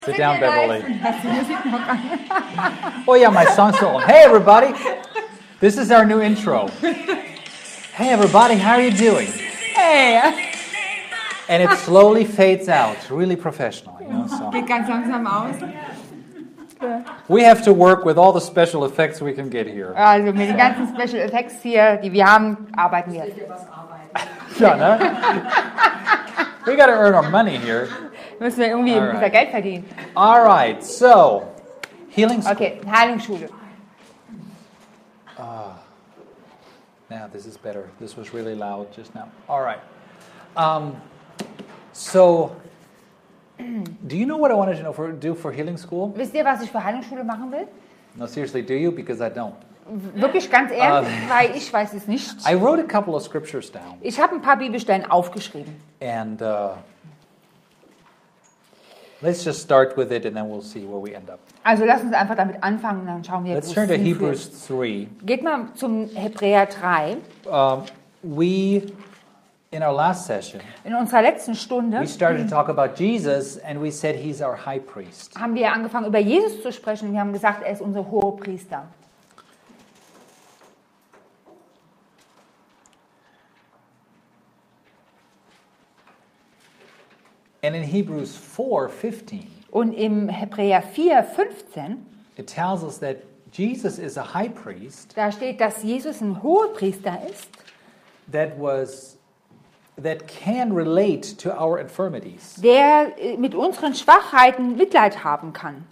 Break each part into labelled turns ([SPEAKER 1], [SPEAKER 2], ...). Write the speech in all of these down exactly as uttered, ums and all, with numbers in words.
[SPEAKER 1] Sit down, Beverly. Oh yeah, my song's so old. Hey everybody, this is our new intro. Hey everybody, how are you doing?
[SPEAKER 2] Hey.
[SPEAKER 1] And it slowly fades out, really professional, you know. So
[SPEAKER 2] Geht ganz langsam aus.
[SPEAKER 1] we have to work with all the special effects we can get here.
[SPEAKER 2] Also mit den ganzen Special Effects hier, die wir haben, arbeiten wir.
[SPEAKER 1] Ja, ne? We got to earn our money here.
[SPEAKER 2] Müssen wir irgendwie
[SPEAKER 1] Alright.
[SPEAKER 2] unser Geld verdienen.
[SPEAKER 1] All right, so healing school.
[SPEAKER 2] Okay, Heilungsschule.
[SPEAKER 1] Now this is better. This was really loud just now. All right. Um, so, do you know what I wanted to know for, do for healing school?
[SPEAKER 2] Wisst ihr, was ich für Heilungsschule machen will?
[SPEAKER 1] No, seriously, do you? Because I don't.
[SPEAKER 2] Wirklich ganz ehrlich, weil ich weiß es nicht.
[SPEAKER 1] I wrote a couple of scriptures down,
[SPEAKER 2] Ich habe ein paar Bibelstellen aufgeschrieben.
[SPEAKER 1] and uh, let's just start with it, and then we'll see where we end up.
[SPEAKER 2] Also lasst uns einfach damit anfangen und dann schauen wir,
[SPEAKER 1] Let's
[SPEAKER 2] wo
[SPEAKER 1] turn to
[SPEAKER 2] es hinführt.
[SPEAKER 1] Hebrews three.
[SPEAKER 2] Geht mal zum Hebräer drei.
[SPEAKER 1] Um, we, in our last session,
[SPEAKER 2] In unserer letzten Stunde
[SPEAKER 1] we started to talk about Jesus, and we said he's our high priest.
[SPEAKER 2] haben wir angefangen, über Jesus zu sprechen und wir haben gesagt, er ist unser Hohepriester.
[SPEAKER 1] And in Hebrews four fifteen,
[SPEAKER 2] Und im Hebräer vier fünfzehn,
[SPEAKER 1] it tells us that Jesus is a high priest
[SPEAKER 2] da steht, dass Jesus ein Hohepriester ist,
[SPEAKER 1] that was that can relate to our infirmities.
[SPEAKER 2] der äh, mit unseren Schwachheiten Mitleid haben kann.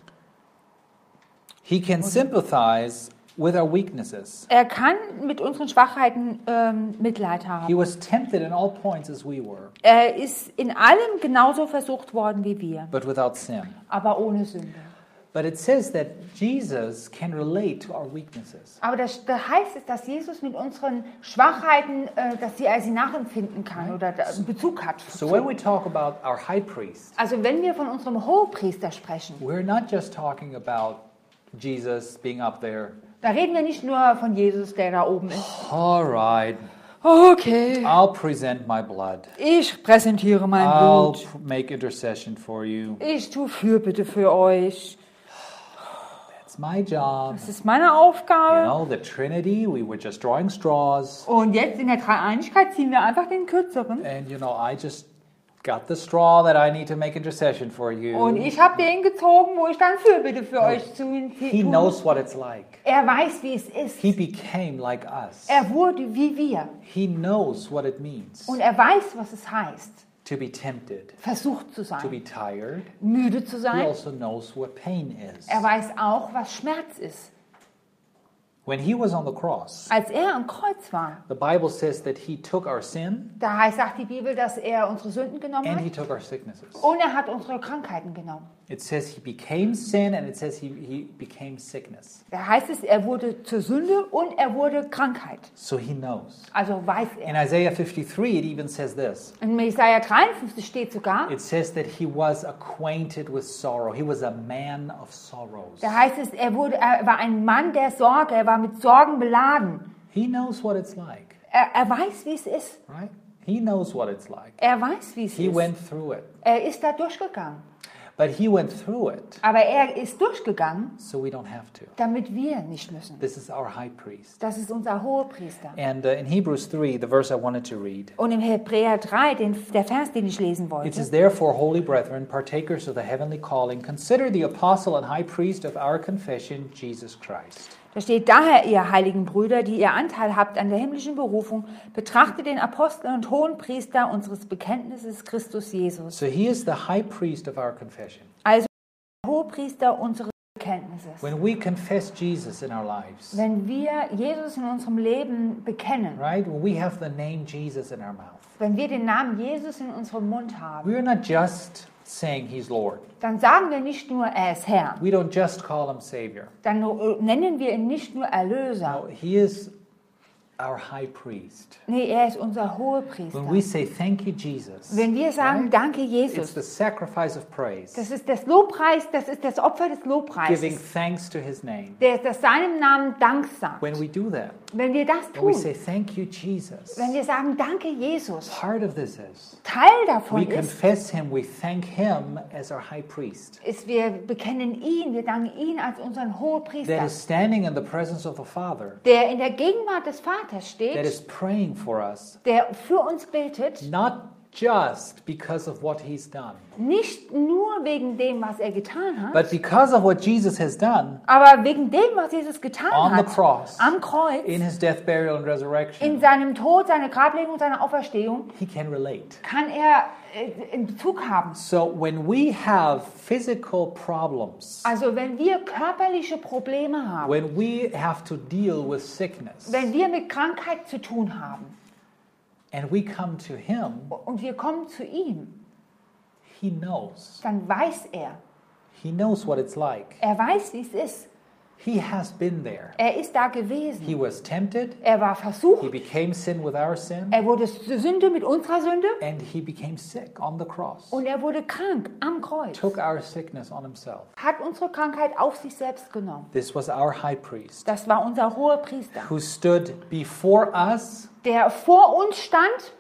[SPEAKER 1] He can sympathize with our weaknesses.
[SPEAKER 2] Er kann mit unseren Schwachheiten ähm, Mitleid
[SPEAKER 1] He
[SPEAKER 2] haben.
[SPEAKER 1] was tempted in all points as we were,
[SPEAKER 2] Er ist in allem genauso versucht worden wie wir,
[SPEAKER 1] but without sin.
[SPEAKER 2] aber ohne Sünde.
[SPEAKER 1] But it says that Jesus can relate to our weaknesses.
[SPEAKER 2] Aber das, da heißt es, dass Jesus mit unseren Schwachheiten, äh, dass sie, er sie nachempfinden kann oder da einen Bezug hat.
[SPEAKER 1] So when we talk about our high priest,
[SPEAKER 2] Also wenn wir von unserem Hohepriester sprechen,
[SPEAKER 1] we're not just talking about Jesus being up there.
[SPEAKER 2] da reden wir nicht nur von Jesus, der da oben ist.
[SPEAKER 1] All right,
[SPEAKER 2] Okay,
[SPEAKER 1] I'll present my blood.
[SPEAKER 2] ich präsentiere mein
[SPEAKER 1] I'll
[SPEAKER 2] Blut.
[SPEAKER 1] make intercession for you.
[SPEAKER 2] Ich tue Fürbitte für euch.
[SPEAKER 1] It's my job.
[SPEAKER 2] Das ist meine
[SPEAKER 1] You
[SPEAKER 2] Aufgabe.
[SPEAKER 1] know, the Trinity, we were just drawing straws.
[SPEAKER 2] Und jetzt in der Dreieinigkeit ziehen wir einfach den kürzeren.
[SPEAKER 1] And, you know, I just got the straw that I need to make intercession for
[SPEAKER 2] Und
[SPEAKER 1] you.
[SPEAKER 2] ich habe den gezogen, wo ich dann Fürbitte für euch zu
[SPEAKER 1] He
[SPEAKER 2] tun.
[SPEAKER 1] knows what it's like.
[SPEAKER 2] Er weiß, wie es ist.
[SPEAKER 1] He became like us.
[SPEAKER 2] Er wurde wie wir.
[SPEAKER 1] He knows what it means
[SPEAKER 2] Und er weiß, was es heißt,
[SPEAKER 1] to be tempted,
[SPEAKER 2] versucht zu
[SPEAKER 1] to
[SPEAKER 2] sein,
[SPEAKER 1] be tired.
[SPEAKER 2] müde zu
[SPEAKER 1] He
[SPEAKER 2] sein.
[SPEAKER 1] also knows what pain is.
[SPEAKER 2] Er weiß auch, was Schmerz ist.
[SPEAKER 1] When he was on the cross,
[SPEAKER 2] Als er am Kreuz war,
[SPEAKER 1] the Bible says that he took our sin
[SPEAKER 2] da heißt, sagt die Bibel, dass er unsere Sünden genommen
[SPEAKER 1] and he
[SPEAKER 2] hat
[SPEAKER 1] took our sicknesses.
[SPEAKER 2] und er hat unsere Krankheiten genommen.
[SPEAKER 1] It says he became sin and it says he, he became sickness.
[SPEAKER 2] Da heißt es, er wurde zur Sünde und er wurde Krankheit.
[SPEAKER 1] So he knows.
[SPEAKER 2] Also weiß
[SPEAKER 1] In
[SPEAKER 2] er.
[SPEAKER 1] Isaiah fifty-three, it even says this.
[SPEAKER 2] In Jesaja dreiundfünfzig steht sogar,
[SPEAKER 1] It says that he was acquainted with sorrow. He was a man of sorrows.
[SPEAKER 2] da heißt es, er, wurde, er war ein Mann der Sorge, er war mit Sorgen beladen.
[SPEAKER 1] He knows what it's like,
[SPEAKER 2] Er, er weiß, wie es ist.
[SPEAKER 1] right? He knows what it's like.
[SPEAKER 2] Er weiß, wie es
[SPEAKER 1] He
[SPEAKER 2] ist.
[SPEAKER 1] went through it.
[SPEAKER 2] Er ist da durchgegangen.
[SPEAKER 1] But he went through it
[SPEAKER 2] Aber er ist durchgegangen,
[SPEAKER 1] so we don't have to.
[SPEAKER 2] damit wir nicht müssen.
[SPEAKER 1] This is our high priest.
[SPEAKER 2] Das ist unser Hohepriester.
[SPEAKER 1] And uh, in Hebrews three, the verse I wanted to read,
[SPEAKER 2] Und im Hebräer drei, den, der Vers, den ich lesen
[SPEAKER 1] it
[SPEAKER 2] wollte,
[SPEAKER 1] says, "Therefore, holy brethren, partakers of the heavenly calling, consider the apostle and high priest of our confession, Jesus Christ."
[SPEAKER 2] da steht, daher, ihr heiligen Brüder, die ihr Anteil habt an der himmlischen Berufung, betrachtet den Apostel und Hohenpriester unseres Bekenntnisses Christus Jesus.
[SPEAKER 1] So he is the high priest of our confession.
[SPEAKER 2] Also der Hohepriester unseres Bekenntnisses.
[SPEAKER 1] When we confess Jesus in our lives,
[SPEAKER 2] Wenn wir Jesus in unserem Leben bekennen,
[SPEAKER 1] right? When we have the name Jesus in our mouth,
[SPEAKER 2] wenn wir den Namen Jesus in unserem Mund haben,
[SPEAKER 1] we're not just saying he's Lord.
[SPEAKER 2] dann sagen wir nicht nur, er ist Herr.
[SPEAKER 1] We don't just call him Savior.
[SPEAKER 2] Dann äh, nennen wir ihn nicht nur Erlöser.
[SPEAKER 1] No, he is our high priest.
[SPEAKER 2] Nee, er ist unser Hohepriester.
[SPEAKER 1] When we say thank you, Jesus,
[SPEAKER 2] Wenn wir sagen,
[SPEAKER 1] right?
[SPEAKER 2] danke
[SPEAKER 1] It's
[SPEAKER 2] Jesus,
[SPEAKER 1] the sacrifice of praise,
[SPEAKER 2] das ist das Lobpreis, das ist das Opfer des
[SPEAKER 1] giving
[SPEAKER 2] Lobpreises,
[SPEAKER 1] thanks to his name.
[SPEAKER 2] der das seinem Namen Dank sagt.
[SPEAKER 1] When we do that,
[SPEAKER 2] Wenn wir das
[SPEAKER 1] when we
[SPEAKER 2] tun,
[SPEAKER 1] say, thank you, Jesus,
[SPEAKER 2] wenn wir sagen, danke Jesus,
[SPEAKER 1] part of this is
[SPEAKER 2] Teil
[SPEAKER 1] we
[SPEAKER 2] davon ist,
[SPEAKER 1] confess him, we thank him as our high priest
[SPEAKER 2] ist, wir bekennen ihn, wir danken ihn als unseren
[SPEAKER 1] that
[SPEAKER 2] Hohepriester,
[SPEAKER 1] is standing in the presence of the Father,
[SPEAKER 2] der in der Gegenwart des Vaters
[SPEAKER 1] that
[SPEAKER 2] steht,
[SPEAKER 1] is praying for us,
[SPEAKER 2] der für uns betet,
[SPEAKER 1] not just because of what he's done,
[SPEAKER 2] nicht nur wegen dem, was er getan hat,
[SPEAKER 1] but because of what Jesus has done
[SPEAKER 2] aber wegen dem, was Jesus getan
[SPEAKER 1] on the
[SPEAKER 2] hat,
[SPEAKER 1] cross,
[SPEAKER 2] am Kreuz,
[SPEAKER 1] in his death, burial, and
[SPEAKER 2] in
[SPEAKER 1] resurrection,
[SPEAKER 2] seinem Tod, seiner Grablegung und seiner Auferstehung,
[SPEAKER 1] he can relate.
[SPEAKER 2] kann er äh, in Bezug haben.
[SPEAKER 1] So when we have physical problems,
[SPEAKER 2] Also wenn wir körperliche Probleme haben,
[SPEAKER 1] when we have to deal with sickness,
[SPEAKER 2] wenn wir mit Krankheit zu tun haben
[SPEAKER 1] and we come to him,
[SPEAKER 2] und wir kommen zu ihm,
[SPEAKER 1] he knows.
[SPEAKER 2] dann weiß er,
[SPEAKER 1] He knows what it's like.
[SPEAKER 2] er weiß, wie es ist.
[SPEAKER 1] He has been there.
[SPEAKER 2] Er ist da
[SPEAKER 1] He
[SPEAKER 2] gewesen.
[SPEAKER 1] was tempted.
[SPEAKER 2] Er war
[SPEAKER 1] He
[SPEAKER 2] versucht.
[SPEAKER 1] became sin with our sin.
[SPEAKER 2] Er wurde Sünde mit unserer Sünde
[SPEAKER 1] And he became sick on the cross.
[SPEAKER 2] und er wurde krank am Kreuz.
[SPEAKER 1] Took our sickness on himself.
[SPEAKER 2] Hat unsere Krankheit auf sich selbst genommen.
[SPEAKER 1] This was our high priest
[SPEAKER 2] Das war unser hoher Priester,
[SPEAKER 1] who stood before us
[SPEAKER 2] der vor uns stand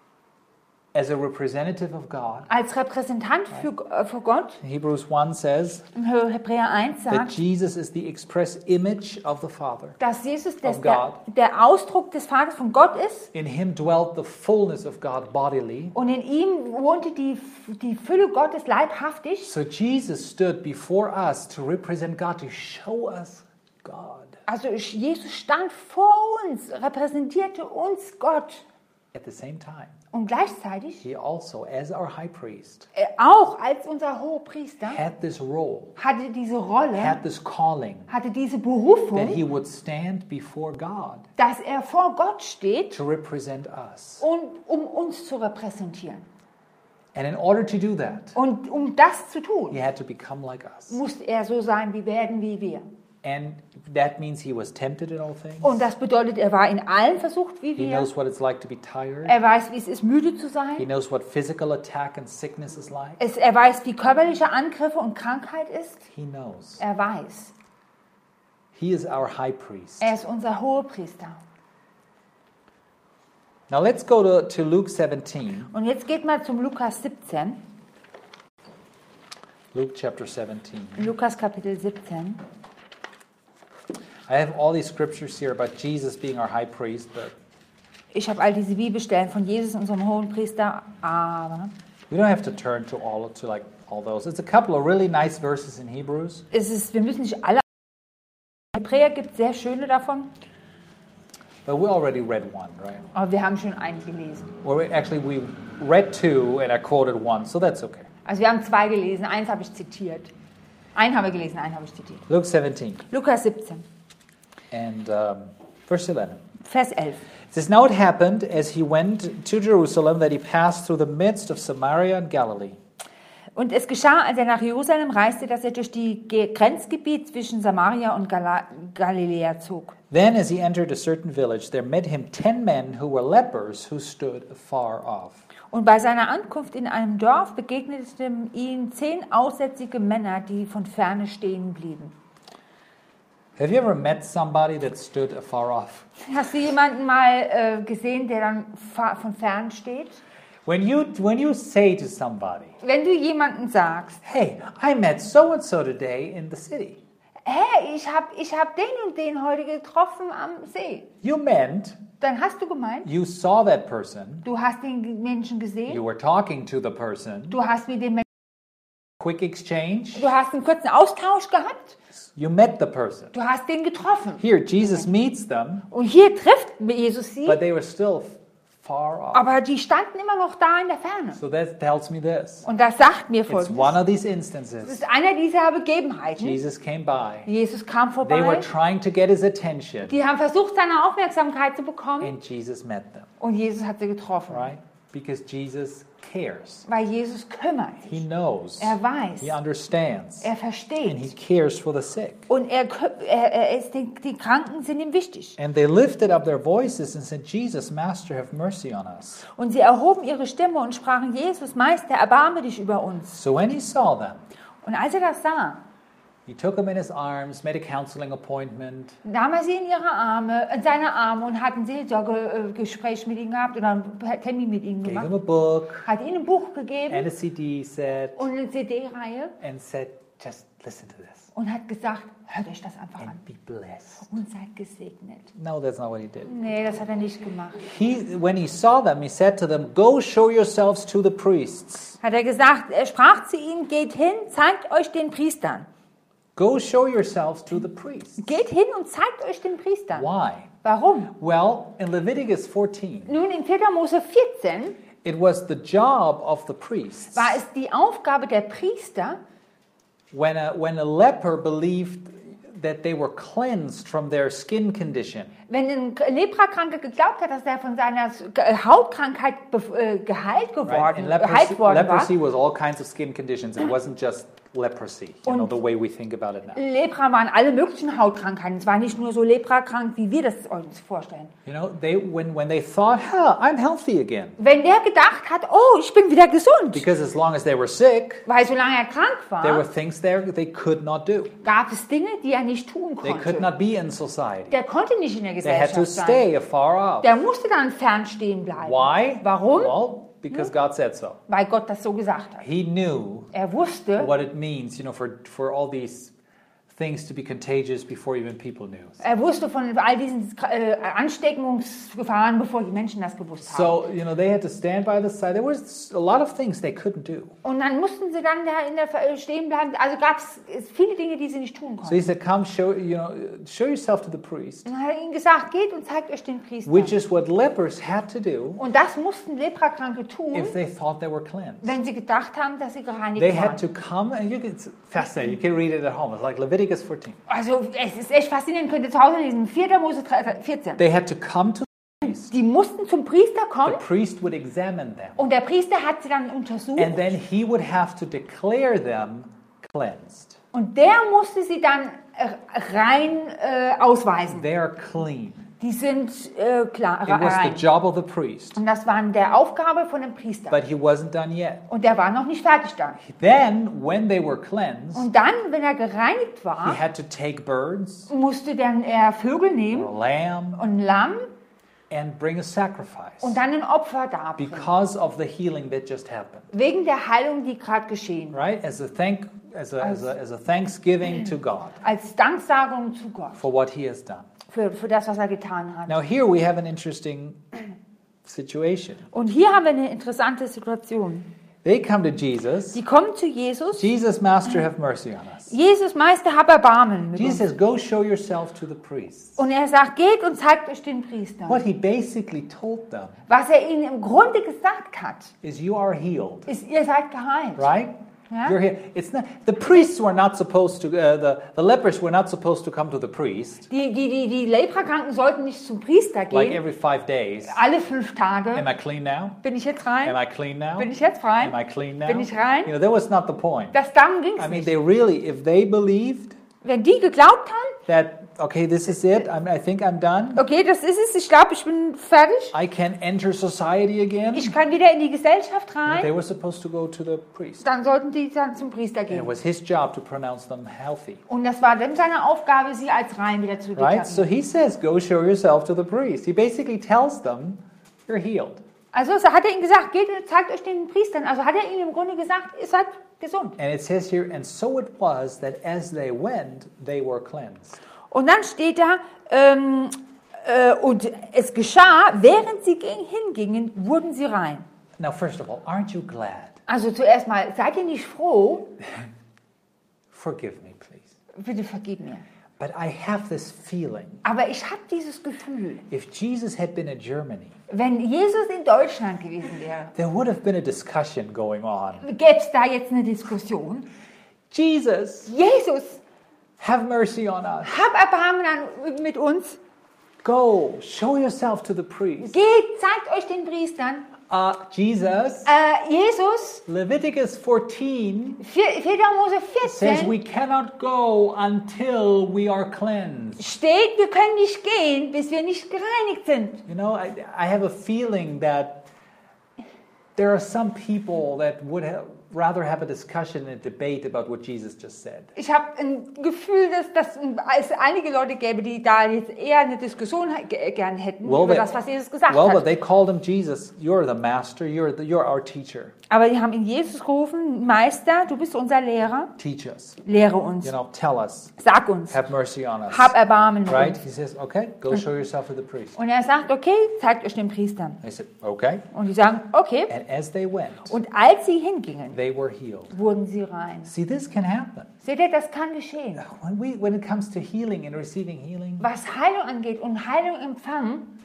[SPEAKER 1] as a representative of God.
[SPEAKER 2] als Repräsentant für, äh, für Gott.
[SPEAKER 1] Hebrews one says
[SPEAKER 2] In Hebräer eins
[SPEAKER 1] that
[SPEAKER 2] sagt,
[SPEAKER 1] Jesus is the express image of the Father.
[SPEAKER 2] dass Jesus das
[SPEAKER 1] of
[SPEAKER 2] der,
[SPEAKER 1] God.
[SPEAKER 2] der Ausdruck des Vaters von Gott ist.
[SPEAKER 1] In him dwelt the fullness of God bodily.
[SPEAKER 2] Und in ihm wohnte die, die Fülle Gottes leibhaftig.
[SPEAKER 1] So Jesus stood before us to represent God, to show us God.
[SPEAKER 2] Also Jesus stand vor uns, repräsentierte uns Gott.
[SPEAKER 1] At the same time,
[SPEAKER 2] Und gleichzeitig,
[SPEAKER 1] he also, as our high priest,
[SPEAKER 2] äh, auch als unser Hohepriester,
[SPEAKER 1] had this role,
[SPEAKER 2] hatte diese Rolle,
[SPEAKER 1] had this calling,
[SPEAKER 2] hatte diese
[SPEAKER 1] that
[SPEAKER 2] Berufung,
[SPEAKER 1] he would stand before God
[SPEAKER 2] dass er vor Gott steht,
[SPEAKER 1] to represent us.
[SPEAKER 2] und, um uns zu repräsentieren.
[SPEAKER 1] And in order to do that,
[SPEAKER 2] Und um das zu
[SPEAKER 1] he
[SPEAKER 2] tun,
[SPEAKER 1] had to become like us.
[SPEAKER 2] musste er so sein, wie werden wie wir.
[SPEAKER 1] And that means he was tempted in all things.
[SPEAKER 2] Und das bedeutet, er war in allem versucht wie
[SPEAKER 1] He
[SPEAKER 2] wir.
[SPEAKER 1] knows what it's like to be tired.
[SPEAKER 2] Er weiß, wie es ist, müde zu
[SPEAKER 1] He
[SPEAKER 2] sein.
[SPEAKER 1] knows what physical attack and sickness is like.
[SPEAKER 2] Es, er weiß, wie körperliche Angriffe und Krankheit ist.
[SPEAKER 1] He knows.
[SPEAKER 2] Er weiß.
[SPEAKER 1] He is our high priest.
[SPEAKER 2] Er ist unser Hohepriester.
[SPEAKER 1] Now let's go to, to Luke seventeen.
[SPEAKER 2] Und jetzt geht mal zum Lukas siebzehn.
[SPEAKER 1] Luke chapter seventeen.
[SPEAKER 2] Lukas Kapitel siebzehn.
[SPEAKER 1] I have all these scriptures here about Jesus being our high priest, but
[SPEAKER 2] Ich habe all diese Bibelstellen von Jesus, unserem Hohenpriester, aber
[SPEAKER 1] we don't have to turn to all to like all those. It's a couple of really nice verses in Hebrews.
[SPEAKER 2] es ist, wir müssen nicht alle. Hebräer gibt sehr schöne davon,
[SPEAKER 1] But we already read one, right?
[SPEAKER 2] aber wir haben schon einen gelesen.
[SPEAKER 1] Or we, actually, we read two and I quoted one, so that's okay.
[SPEAKER 2] Also wir haben zwei gelesen, eins habe ich zitiert. Einen haben wir gelesen, einen habe ich zitiert.
[SPEAKER 1] Luke seventeen
[SPEAKER 2] Lukas siebzehn,
[SPEAKER 1] and um, verse eleven.
[SPEAKER 2] Vers elf.
[SPEAKER 1] It says, "Now it happened as he went to Jerusalem that he passed through the midst of Samaria and Galilee.
[SPEAKER 2] Und es geschah, als er nach Jerusalem reiste, dass er durch die Ge- Grenzgebiet zwischen Samaria und Gala Galiläa zog.
[SPEAKER 1] Then as he entered a certain village, there met him ten men who were lepers who stood afar off.
[SPEAKER 2] Und bei seiner Ankunft in einem Dorf begegneten ihm zehn aussätzige Männer, die von ferne stehen blieben.
[SPEAKER 1] Have you ever met somebody that stood afar off?
[SPEAKER 2] Hast du jemanden mal äh, gesehen, der dann fa- von fern steht?
[SPEAKER 1] When you when you say to somebody,
[SPEAKER 2] Wenn du jemanden sagst,
[SPEAKER 1] "Hey, I met so and so today in the city,"
[SPEAKER 2] hey, ich habe ich hab den und den heute getroffen am See,
[SPEAKER 1] you meant
[SPEAKER 2] dann hast du gemeint,
[SPEAKER 1] you saw that person,
[SPEAKER 2] du hast den Menschen
[SPEAKER 1] you
[SPEAKER 2] gesehen,
[SPEAKER 1] were talking to the person,
[SPEAKER 2] du hast mit dem Menschen,
[SPEAKER 1] quick exchange,
[SPEAKER 2] du hast einen kurzen Austausch gehabt,
[SPEAKER 1] you met the person.
[SPEAKER 2] du hast den getroffen.
[SPEAKER 1] Here, Jesus meets them,
[SPEAKER 2] Und hier trifft Jesus sie,
[SPEAKER 1] but they were still far off.
[SPEAKER 2] aber die standen immer noch da in der Ferne.
[SPEAKER 1] So that tells me this.
[SPEAKER 2] Und das sagt mir
[SPEAKER 1] It's one
[SPEAKER 2] Folgendes.
[SPEAKER 1] of these
[SPEAKER 2] Es
[SPEAKER 1] instances.
[SPEAKER 2] ist einer dieser Begebenheiten.
[SPEAKER 1] Jesus came by.
[SPEAKER 2] Jesus kam
[SPEAKER 1] They were
[SPEAKER 2] vorbei.
[SPEAKER 1] trying to get his attention,
[SPEAKER 2] Die haben versucht, seine Aufmerksamkeit zu bekommen.
[SPEAKER 1] and Jesus met them,
[SPEAKER 2] Und Jesus hat sie getroffen.
[SPEAKER 1] right? Because Jesus cares.
[SPEAKER 2] Weil Jesus kümmert
[SPEAKER 1] He
[SPEAKER 2] sich.
[SPEAKER 1] knows.
[SPEAKER 2] Er weiß.
[SPEAKER 1] He understands.
[SPEAKER 2] Er
[SPEAKER 1] And he
[SPEAKER 2] versteht.
[SPEAKER 1] cares for the sick.
[SPEAKER 2] Und er, kü- er, er ist, die, die Kranken sind ihm wichtig.
[SPEAKER 1] And they lifted up their voices and said, "Jesus, Master, have mercy on us."
[SPEAKER 2] Und sie erhoben ihre Stimme und sprachen, Jesus, Meister, erbarme dich über uns.
[SPEAKER 1] So when he saw them,
[SPEAKER 2] Und als er das sah,
[SPEAKER 1] He took him in his arms, made a counseling appointment.
[SPEAKER 2] nahm er sie in ihre Arme, in seine Arme und hat ein Seelsorgegespräch mit ihm gehabt oder einen Termin mit ihm
[SPEAKER 1] Gave
[SPEAKER 2] gemacht.
[SPEAKER 1] him a book
[SPEAKER 2] Hat ihnen ein Buch
[SPEAKER 1] and
[SPEAKER 2] gegeben
[SPEAKER 1] a C D set
[SPEAKER 2] und eine C D-Reihe
[SPEAKER 1] and said, just listen to this
[SPEAKER 2] und hat gesagt, hört euch das einfach an
[SPEAKER 1] and be blessed.
[SPEAKER 2] und seid gesegnet.
[SPEAKER 1] No, that's not what he did.
[SPEAKER 2] Nee, das hat er nicht gemacht.
[SPEAKER 1] He, when he saw them, he said to them, go show yourselves to the priests.
[SPEAKER 2] Hat er gesagt, er sprach zu ihnen, geht hin, zeigt euch den Priestern.
[SPEAKER 1] Go show yourselves to the priests.
[SPEAKER 2] Geht hin und zeigt euch den Priestern.
[SPEAKER 1] Why?
[SPEAKER 2] Warum?
[SPEAKER 1] Well, in Leviticus fourteen,
[SPEAKER 2] Nun, in vierter Mose vierzehn
[SPEAKER 1] it was the job of the priests
[SPEAKER 2] war es die Aufgabe der Priester,
[SPEAKER 1] when a, when a leper believed that they were cleansed from their skin condition.
[SPEAKER 2] wenn ein Leprakranker geglaubt hat, dass er von seiner Hautkrankheit bef- äh, geheilt
[SPEAKER 1] Right?
[SPEAKER 2] geworden,
[SPEAKER 1] And leprosy,
[SPEAKER 2] geheilt worden war.
[SPEAKER 1] leprosy was all kinds of skin conditions. It wasn't just leprosy, you know,
[SPEAKER 2] Und-
[SPEAKER 1] the way we think about it now.
[SPEAKER 2] Lepra waren alle möglichen Hautkrankheiten. Es war nicht nur so leprakrank, wie wir das uns vorstellen.
[SPEAKER 1] You know, they when when they thought, "Huh, I'm healthy again,"
[SPEAKER 2] Wenn der gedacht hat, oh, ich bin wieder gesund,
[SPEAKER 1] because as long as they were sick,
[SPEAKER 2] weil solange er krank
[SPEAKER 1] there were
[SPEAKER 2] war,
[SPEAKER 1] things there they could not do.
[SPEAKER 2] gab es Dinge, die er nicht tun
[SPEAKER 1] They could
[SPEAKER 2] konnte.
[SPEAKER 1] not be in society.
[SPEAKER 2] Der konnte nicht in der
[SPEAKER 1] They had to
[SPEAKER 2] Gesellschaft sein.
[SPEAKER 1] stay afar off.
[SPEAKER 2] Der musste dann fernstehen bleiben.
[SPEAKER 1] Why?
[SPEAKER 2] Warum?
[SPEAKER 1] Well, because God said so.
[SPEAKER 2] Weil Gott das so gesagt hat.
[SPEAKER 1] He knew
[SPEAKER 2] Er wusste,
[SPEAKER 1] what it means, you know, for for all these things to be contagious before even people knew.
[SPEAKER 2] er wusste von all diesen äh, Ansteckungsgefahren, bevor die Menschen das gewusst haben.
[SPEAKER 1] So, you know, they had to stand by the side. There was a lot of things they couldn't do.
[SPEAKER 2] Und dann mussten sie dann da in der äh, stehen bleiben. Also gab es viele Dinge, die sie nicht tun
[SPEAKER 1] So he
[SPEAKER 2] konnten.
[SPEAKER 1] said, come show, you know, show yourself to the priest,
[SPEAKER 2] Und dann hat er ihnen gesagt, geht und zeigt euch den Priester.
[SPEAKER 1] which is what lepers had to do
[SPEAKER 2] Und das mussten Leprakranke tun,
[SPEAKER 1] if they thought they were cleansed.
[SPEAKER 2] wenn sie gedacht haben, dass sie gereinigt
[SPEAKER 1] They
[SPEAKER 2] waren.
[SPEAKER 1] had to come, and you can, it's fascinating, you can read it at home. It's like Leviticus fourteen.
[SPEAKER 2] Also es ist echt faszinierend, könnt ihr zu Hause lesen, vierter Mose vierzehn.
[SPEAKER 1] They had to come to the priest.
[SPEAKER 2] Die mussten zum Priester
[SPEAKER 1] The
[SPEAKER 2] kommen
[SPEAKER 1] priest would examine them,
[SPEAKER 2] und der Priester hat sie dann untersucht
[SPEAKER 1] and then he would have to declare them cleansed.
[SPEAKER 2] und der musste sie dann äh, rein äh, ausweisen.
[SPEAKER 1] They are clean.
[SPEAKER 2] Die sind äh, klar,
[SPEAKER 1] It was the
[SPEAKER 2] rein.
[SPEAKER 1] job of the priest,
[SPEAKER 2] Und das war der Aufgabe von dem Priester.
[SPEAKER 1] but he wasn't done yet.
[SPEAKER 2] Und der war noch nicht fertig dann.
[SPEAKER 1] Then, when they were cleansed,
[SPEAKER 2] Und dann, wenn er gereinigt
[SPEAKER 1] he
[SPEAKER 2] war,
[SPEAKER 1] had to take birds
[SPEAKER 2] musste dann er Vögel
[SPEAKER 1] or
[SPEAKER 2] nehmen
[SPEAKER 1] a lamb
[SPEAKER 2] und ein Lamm
[SPEAKER 1] and bring a sacrifice
[SPEAKER 2] und dann ein Opfer darbringen.
[SPEAKER 1] because of the healing that just happened.
[SPEAKER 2] Wegen der Heilung, die gerade geschehen.
[SPEAKER 1] Right? As a thank as a, as a, as a thanksgiving to God
[SPEAKER 2] Als Danksagung zu Gott
[SPEAKER 1] for what he has done.
[SPEAKER 2] für, für das, was er getan hat.
[SPEAKER 1] Now here we have an interesting situation.
[SPEAKER 2] Und hier haben wir eine interessante Situation.
[SPEAKER 1] They come to Jesus.
[SPEAKER 2] Die kommen zu Jesus.
[SPEAKER 1] Jesus, Master, have mercy on us.
[SPEAKER 2] Jesus, Meister, hab Erbarmen mit
[SPEAKER 1] Jesus
[SPEAKER 2] uns.
[SPEAKER 1] says, go show yourself to the priests.
[SPEAKER 2] Und er sagt, geht und zeigt euch den Priester.
[SPEAKER 1] What he basically told them
[SPEAKER 2] Was er ihnen im Grunde gesagt hat,
[SPEAKER 1] is you are healed,
[SPEAKER 2] ist, ihr seid geheilt.
[SPEAKER 1] right?
[SPEAKER 2] Yeah.
[SPEAKER 1] You're here. It's not the priests were not supposed to. Uh, the the lepers were not supposed to come to the priest
[SPEAKER 2] Die, die, die, die Leprakranken sollten nicht zum Priester
[SPEAKER 1] like
[SPEAKER 2] gehen.
[SPEAKER 1] every five days.
[SPEAKER 2] Alle fünf
[SPEAKER 1] Am
[SPEAKER 2] Tage.
[SPEAKER 1] I clean now?
[SPEAKER 2] Bin ich jetzt
[SPEAKER 1] Am
[SPEAKER 2] rein?
[SPEAKER 1] I clean now?
[SPEAKER 2] Bin ich jetzt rein?
[SPEAKER 1] Am I clean now?
[SPEAKER 2] Bin ich rein?
[SPEAKER 1] You know, that was not the point.
[SPEAKER 2] Das darum ging
[SPEAKER 1] I
[SPEAKER 2] es
[SPEAKER 1] mean,
[SPEAKER 2] nicht.
[SPEAKER 1] they really, if they believed
[SPEAKER 2] Wenn die geglaubt haben,
[SPEAKER 1] that okay, this is it. I'm, I think I'm done.
[SPEAKER 2] okay, das ist es, ich glaube, ich bin fertig.
[SPEAKER 1] I can enter society again.
[SPEAKER 2] Ich kann wieder in die Gesellschaft
[SPEAKER 1] They
[SPEAKER 2] rein.
[SPEAKER 1] were supposed to go to the priest.
[SPEAKER 2] Dann sollten die dann zum Priester
[SPEAKER 1] And it
[SPEAKER 2] gehen.
[SPEAKER 1] was his job to pronounce them healthy.
[SPEAKER 2] Und das war dann seine Aufgabe, sie als rein wieder zu
[SPEAKER 1] Right? So
[SPEAKER 2] deklarieren.
[SPEAKER 1] he says, go show yourself to the priest. He basically tells them, you're healed.
[SPEAKER 2] Also so hat er ihnen gesagt, geht und zeigt euch den Priestern. Also hat er ihnen im Grunde gesagt, ihr seid gesund.
[SPEAKER 1] And it says here, and so it was that as they went, they were cleansed.
[SPEAKER 2] Und dann steht da, ähm, äh, und es geschah, während sie ging- hingingen, wurden sie rein.
[SPEAKER 1] Now, first of all, aren't you glad?
[SPEAKER 2] Also zuerst mal, seid ihr nicht froh?
[SPEAKER 1] Forgive me, please.
[SPEAKER 2] Bitte vergib mir.
[SPEAKER 1] But I have this feeling,
[SPEAKER 2] Aber ich habe dieses Gefühl,
[SPEAKER 1] if Jesus had been in Germany,
[SPEAKER 2] wenn Jesus in Deutschland gewesen wäre,
[SPEAKER 1] there would have been a discussion going on.
[SPEAKER 2] gäbe es da jetzt eine Diskussion.
[SPEAKER 1] Jesus,
[SPEAKER 2] Jesus,
[SPEAKER 1] have mercy on us.
[SPEAKER 2] hab Erbarmen an, mit uns.
[SPEAKER 1] Go, show yourself to the priest.
[SPEAKER 2] Geht, zeigt euch den Priestern.
[SPEAKER 1] Uh, Jesus,
[SPEAKER 2] Äh, Jesus,
[SPEAKER 1] Leviticus fourteen
[SPEAKER 2] vierter Mose
[SPEAKER 1] says we
[SPEAKER 2] vierzehn,
[SPEAKER 1] cannot go until we are cleansed.
[SPEAKER 2] steht, wir können nicht gehen, bis wir nicht gereinigt sind.
[SPEAKER 1] You know, I, I have a feeling that there are some people that would have rather have a discussion and a debate about what Jesus just said.
[SPEAKER 2] Ich habe ein Gefühl, dass, dass es einige Leute gäbe, die da jetzt eher eine Diskussion ge- gern hätten
[SPEAKER 1] Well,
[SPEAKER 2] über
[SPEAKER 1] they-
[SPEAKER 2] das, was Jesus gesagt
[SPEAKER 1] Well, but
[SPEAKER 2] hat.
[SPEAKER 1] they called him Jesus. You're the master. You're, the, you're our teacher.
[SPEAKER 2] Aber die haben ihn Jesus gerufen, Meister, du bist unser Lehrer,
[SPEAKER 1] Teach us.
[SPEAKER 2] lehre uns,
[SPEAKER 1] You know, tell us.
[SPEAKER 2] sag uns,
[SPEAKER 1] Have mercy on us.
[SPEAKER 2] hab Erbarmen mit
[SPEAKER 1] Right?
[SPEAKER 2] uns.
[SPEAKER 1] He says, okay, go show yourself to the priest.
[SPEAKER 2] Und er sagt, okay, zeigt euch den Priestern.
[SPEAKER 1] They said, okay.
[SPEAKER 2] Und die sagen, okay.
[SPEAKER 1] And as they went,
[SPEAKER 2] Und als sie hingingen,
[SPEAKER 1] they were healed.
[SPEAKER 2] wurden sie rein.
[SPEAKER 1] See, this can happen.
[SPEAKER 2] Seht ihr, das kann geschehen.
[SPEAKER 1] When, we, when it comes to healing and receiving healing,
[SPEAKER 2] Was Heilung angeht und Heilung empfangen,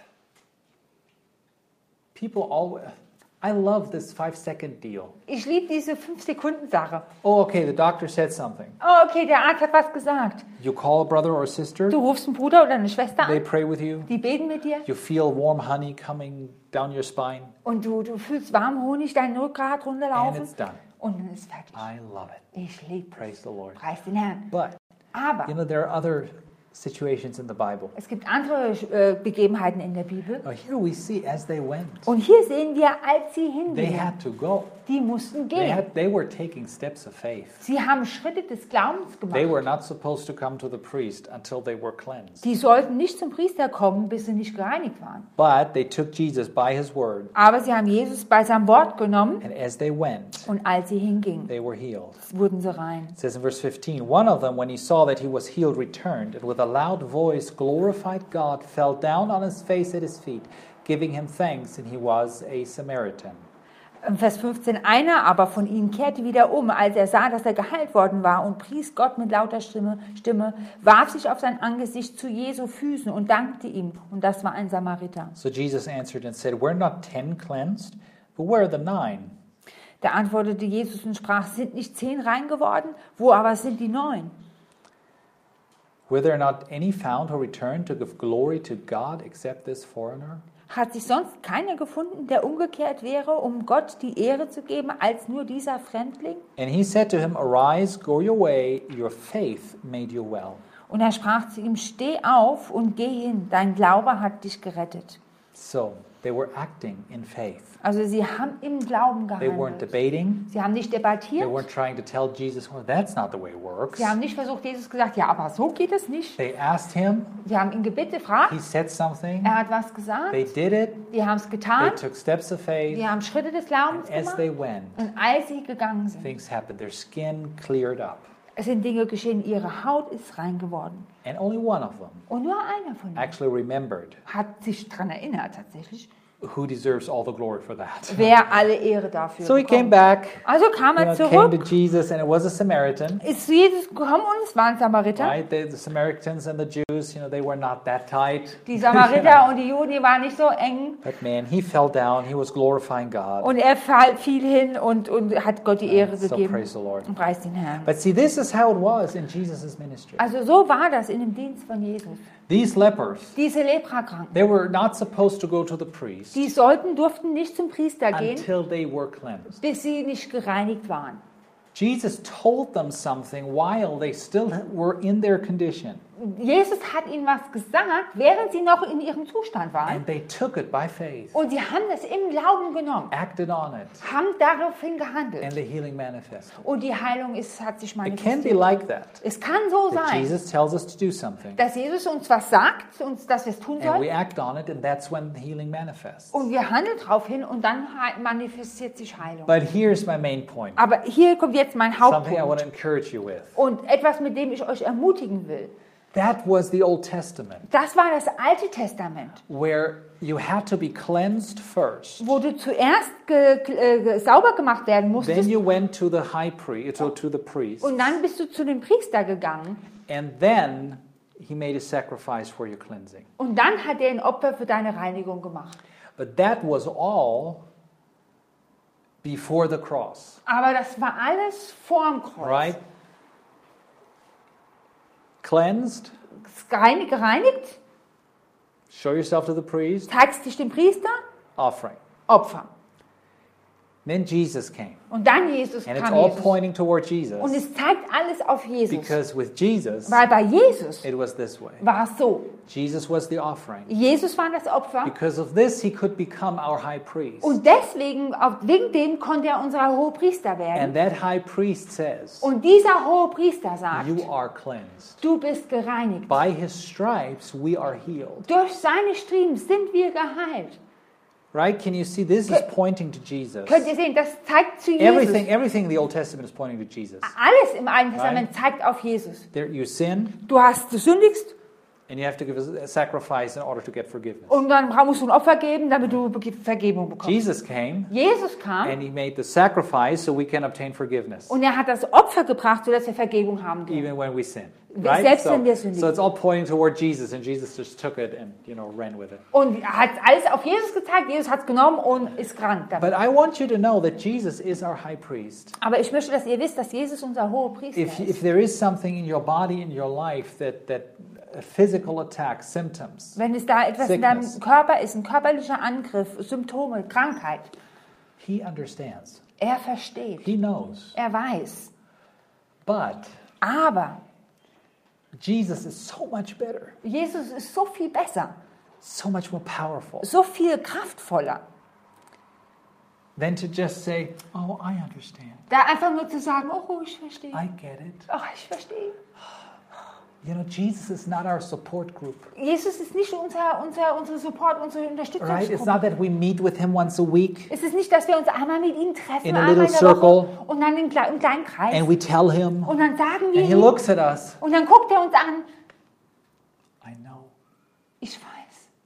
[SPEAKER 1] people always... I love this five-second deal.
[SPEAKER 2] ich liebe diese fünf-Sekunden-Sache.
[SPEAKER 1] Oh, okay, the doctor said something.
[SPEAKER 2] Oh, okay, der Arzt hat was gesagt.
[SPEAKER 1] You call a brother or sister,
[SPEAKER 2] Du rufst einen Bruder oder eine Schwester
[SPEAKER 1] they
[SPEAKER 2] an,
[SPEAKER 1] pray with you.
[SPEAKER 2] die beten mit dir
[SPEAKER 1] You feel warm honey coming down your spine,
[SPEAKER 2] und du, du fühlst warmen Honig deinen Rückgrat
[SPEAKER 1] and
[SPEAKER 2] runterlaufen
[SPEAKER 1] it's done.
[SPEAKER 2] und dann ist fertig.
[SPEAKER 1] I love it.
[SPEAKER 2] Ich liebe
[SPEAKER 1] Praise the Lord.
[SPEAKER 2] Preis den Herrn.
[SPEAKER 1] But,
[SPEAKER 2] Aber
[SPEAKER 1] you know, there are other situations in the Bible.
[SPEAKER 2] es gibt andere äh, Begebenheiten in der Bibel.
[SPEAKER 1] Now, here we see as they went,
[SPEAKER 2] Und hier sehen wir, als sie
[SPEAKER 1] they
[SPEAKER 2] hingingen,
[SPEAKER 1] had to go.
[SPEAKER 2] die mussten
[SPEAKER 1] They,
[SPEAKER 2] gehen.
[SPEAKER 1] had, they were taking steps of faith.
[SPEAKER 2] Sie haben Schritte des Glaubens
[SPEAKER 1] They were
[SPEAKER 2] gemacht.
[SPEAKER 1] not supposed to come to the priest until they were cleansed.
[SPEAKER 2] Die sollten nicht zum Priester kommen, bis sie nicht gereinigt waren.
[SPEAKER 1] But they took Jesus by his word,
[SPEAKER 2] Aber sie haben Jesus bei seinem Wort genommen
[SPEAKER 1] and as they went,
[SPEAKER 2] und als sie hingingen,
[SPEAKER 1] they were healed.
[SPEAKER 2] wurden sie rein.
[SPEAKER 1] It says in verse fifteen, one of them, when he saw that he was healed, returned, and with a loud voice glorified God, fell down on his face at his feet, giving him thanks, and he was a Samaritan.
[SPEAKER 2] Im Vers fünfzehn, einer aber von ihnen kehrte wieder um, als er sah, dass er geheilt worden war und pries Gott mit lauter Stimme, Stimme, warf sich auf sein Angesicht zu Jesu Füßen und dankte ihm. Und das war ein Samariter.
[SPEAKER 1] So Jesus answered and said, were not ten cleansed, but where are the nine?
[SPEAKER 2] Da antwortete Jesus und sprach, sind nicht zehn rein geworden? Wo aber sind die neun?
[SPEAKER 1] Were there not any found who returned to give glory to God except this foreigner?
[SPEAKER 2] Hat sich sonst keiner gefunden, der umgekehrt wäre, um Gott die Ehre zu geben, als nur dieser Fremdling?
[SPEAKER 1] And he said to him, arise, go your way, your faith made you well.
[SPEAKER 2] Und er sprach zu ihm, steh auf und geh hin, dein Glaube hat dich gerettet.
[SPEAKER 1] So they were acting in faith.
[SPEAKER 2] Also sie haben im Glauben
[SPEAKER 1] They weren't
[SPEAKER 2] gehandelt.
[SPEAKER 1] debating.
[SPEAKER 2] Sie haben nicht
[SPEAKER 1] They
[SPEAKER 2] debattiert.
[SPEAKER 1] weren't trying to tell Jesus, well, that's not the way it works.
[SPEAKER 2] Sie haben nicht versucht, Jesus gesagt, ja, aber so geht es nicht.
[SPEAKER 1] They asked him.
[SPEAKER 2] Sie haben ihn gebeten, gefragt.
[SPEAKER 1] He said something.
[SPEAKER 2] Er hat was gesagt.
[SPEAKER 1] They did it.
[SPEAKER 2] Die haben es
[SPEAKER 1] They
[SPEAKER 2] getan.
[SPEAKER 1] took steps of faith.
[SPEAKER 2] Die haben Schritte des Glaubens
[SPEAKER 1] As
[SPEAKER 2] gemacht.
[SPEAKER 1] they went,
[SPEAKER 2] Und als sie gegangen sind,
[SPEAKER 1] things happened. Their skin cleared up.
[SPEAKER 2] es sind Dinge geschehen. Ihre Haut ist rein geworden.
[SPEAKER 1] And only one of them
[SPEAKER 2] Und nur einer von ihnen
[SPEAKER 1] actually remembered
[SPEAKER 2] hat sich daran erinnert, tatsächlich,
[SPEAKER 1] who deserves all the glory for that.
[SPEAKER 2] wer alle Ehre dafür
[SPEAKER 1] So he came
[SPEAKER 2] bekommt.
[SPEAKER 1] back,
[SPEAKER 2] Also kam
[SPEAKER 1] you
[SPEAKER 2] er
[SPEAKER 1] know, came to
[SPEAKER 2] zurück,
[SPEAKER 1] Jesus, and it was a Samaritan.
[SPEAKER 2] ist zu Jesus gekommen und es war ein Samariter.
[SPEAKER 1] Right? They, the Samaritans and the Jews, you know, they were not that tight.
[SPEAKER 2] Die Samariter und die Juden, die waren nicht so eng.
[SPEAKER 1] But man, he fell down. He was glorifying God.
[SPEAKER 2] Und er fall- fiel hin und, und hat Gott die Ehre
[SPEAKER 1] So
[SPEAKER 2] gegeben.
[SPEAKER 1] praise the Lord.
[SPEAKER 2] Und preist den Herrn.
[SPEAKER 1] But see, this is how it was in Jesus' ministry.
[SPEAKER 2] Also so war das in dem Dienst von Jesus.
[SPEAKER 1] These lepers,
[SPEAKER 2] Diese Leprakranken,
[SPEAKER 1] they were not supposed to go to the priest
[SPEAKER 2] die sollten, durften nicht zum Priester gehen,
[SPEAKER 1] until they were cleansed.
[SPEAKER 2] bis sie nicht gereinigt waren.
[SPEAKER 1] Jesus told them something while they still were in their condition,
[SPEAKER 2] Jesus hat ihnen was gesagt, während sie noch in ihrem Zustand waren.
[SPEAKER 1] and they took it by faith,
[SPEAKER 2] Und sie haben das im Glauben genommen,
[SPEAKER 1] acted on it,
[SPEAKER 2] haben daraufhin
[SPEAKER 1] and
[SPEAKER 2] gehandelt.
[SPEAKER 1] the healing manifested.
[SPEAKER 2] Und die Heilung ist, hat sich
[SPEAKER 1] It can be
[SPEAKER 2] manifestiert.
[SPEAKER 1] like that.
[SPEAKER 2] Es kann so
[SPEAKER 1] That
[SPEAKER 2] sein,
[SPEAKER 1] Jesus tells us to do something,
[SPEAKER 2] dass Jesus uns was sagt, uns, dass wir es tun
[SPEAKER 1] and we
[SPEAKER 2] sollen.
[SPEAKER 1] act on it, and that's when the healing manifests.
[SPEAKER 2] Und wir handeln darauf hin und dann ha- manifestiert sich Heilung.
[SPEAKER 1] But here's my main point,
[SPEAKER 2] Aber hier kommt jetzt mein
[SPEAKER 1] something I want
[SPEAKER 2] Hauptpunkt.
[SPEAKER 1] to encourage you with.
[SPEAKER 2] Und etwas, mit dem ich euch ermutigen will.
[SPEAKER 1] That was the Old Testament,
[SPEAKER 2] Das war das Alte Testament,
[SPEAKER 1] where you had to be cleansed first.
[SPEAKER 2] wo du zuerst ge, ge, ge, sauber gemacht werden
[SPEAKER 1] Then
[SPEAKER 2] musstest
[SPEAKER 1] you went to the high priest, to, to the priest,
[SPEAKER 2] und dann bist du zu dem Priester gegangen
[SPEAKER 1] and then he made a sacrifice for your cleansing.
[SPEAKER 2] und dann hat er ein Opfer für deine Reinigung gemacht.
[SPEAKER 1] But that was all before the cross,
[SPEAKER 2] Aber das war alles vorm Kreuz.
[SPEAKER 1] right? Cleansed,
[SPEAKER 2] Gereinigt, gereinigt,
[SPEAKER 1] show yourself to the priest,
[SPEAKER 2] zeigst dich dem Priester,
[SPEAKER 1] offering.
[SPEAKER 2] Opfer.
[SPEAKER 1] Then Jesus came.
[SPEAKER 2] Und dann Jesus
[SPEAKER 1] And it's
[SPEAKER 2] kam
[SPEAKER 1] all
[SPEAKER 2] Jesus.
[SPEAKER 1] pointing toward Jesus.
[SPEAKER 2] Und es zeigt alles auf Jesus.
[SPEAKER 1] Because with Jesus,
[SPEAKER 2] Weil bei Jesus
[SPEAKER 1] it was this way.
[SPEAKER 2] war es so.
[SPEAKER 1] Jesus was the offering.
[SPEAKER 2] Jesus war das Opfer.
[SPEAKER 1] Because of this, he could become our high priest.
[SPEAKER 2] Und deswegen, auf- wegen dem konnte er unser Hohepriester werden.
[SPEAKER 1] And that high priest says,
[SPEAKER 2] Und dieser Hohepriester sagt,
[SPEAKER 1] you are cleansed.
[SPEAKER 2] du bist gereinigt.
[SPEAKER 1] By his stripes, we are healed.
[SPEAKER 2] Durch seine Striemen sind wir geheilt.
[SPEAKER 1] Right? Can you see? This is pointing to Jesus.
[SPEAKER 2] Könnt ihr sehen, das zeigt zu Jesus.
[SPEAKER 1] Everything, everything in the Old Testament is pointing to Jesus.
[SPEAKER 2] Alles im Alten Testament zeigt auf Jesus.
[SPEAKER 1] There, you sin,
[SPEAKER 2] Du hast, du sündigst
[SPEAKER 1] and you have to give a sacrifice in order to get forgiveness.
[SPEAKER 2] und dann musst du ein Opfer geben, damit du Be- Vergebung bekommst.
[SPEAKER 1] Jesus came,
[SPEAKER 2] Jesus kam
[SPEAKER 1] and he made the sacrifice so we can obtain forgiveness,
[SPEAKER 2] und er hat das Opfer gebracht, sodass wir Vergebung haben können.
[SPEAKER 1] even when we sin.
[SPEAKER 2] Wir-
[SPEAKER 1] Right?
[SPEAKER 2] selbst
[SPEAKER 1] So,
[SPEAKER 2] wenn wir sündigen.
[SPEAKER 1] so it's all pointing toward Jesus, and Jesus just took it and you know ran with it.
[SPEAKER 2] Und er hat alles auf Jesus gezeigt, Jesus hat es genommen und ist krank damit.
[SPEAKER 1] But I want you to know that Jesus is our high priest.
[SPEAKER 2] Aber ich möchte, dass ihr wisst, dass Jesus unser Hohepriester
[SPEAKER 1] If,
[SPEAKER 2] ist.
[SPEAKER 1] if there is something in your body, in your life, that, that a physical attack, symptoms,
[SPEAKER 2] Wenn es da etwas in deinem
[SPEAKER 1] Sickness.
[SPEAKER 2] Körper ist, ein körperlicher Angriff, Symptome, Krankheit,
[SPEAKER 1] he understands.
[SPEAKER 2] er versteht,
[SPEAKER 1] He knows.
[SPEAKER 2] er weiß.
[SPEAKER 1] But
[SPEAKER 2] Aber
[SPEAKER 1] Jesus is so much better,
[SPEAKER 2] Jesus ist so viel besser,
[SPEAKER 1] so much more powerful
[SPEAKER 2] so viel kraftvoller,
[SPEAKER 1] than to just say, oh, I understand.
[SPEAKER 2] da einfach nur zu sagen, oh, ich verstehe,
[SPEAKER 1] I get it.
[SPEAKER 2] oh, ich verstehe.
[SPEAKER 1] You know, Jesus is not our support group,
[SPEAKER 2] Jesus ist nicht unser, unser, unser Support, unsere
[SPEAKER 1] right? It's
[SPEAKER 2] Unterstützungsgruppe.
[SPEAKER 1] not that we meet with him once a week
[SPEAKER 2] Es ist nicht, dass wir uns einmal mit ihm treffen,
[SPEAKER 1] In a
[SPEAKER 2] einmal in
[SPEAKER 1] little
[SPEAKER 2] der Woche
[SPEAKER 1] circle.
[SPEAKER 2] und dann im, Kle- im kleinen Kreis
[SPEAKER 1] and we tell him,
[SPEAKER 2] und dann sagen
[SPEAKER 1] and
[SPEAKER 2] wir
[SPEAKER 1] he
[SPEAKER 2] ihm
[SPEAKER 1] looks at us.
[SPEAKER 2] und dann guckt er uns an,
[SPEAKER 1] I know.
[SPEAKER 2] ich weiß.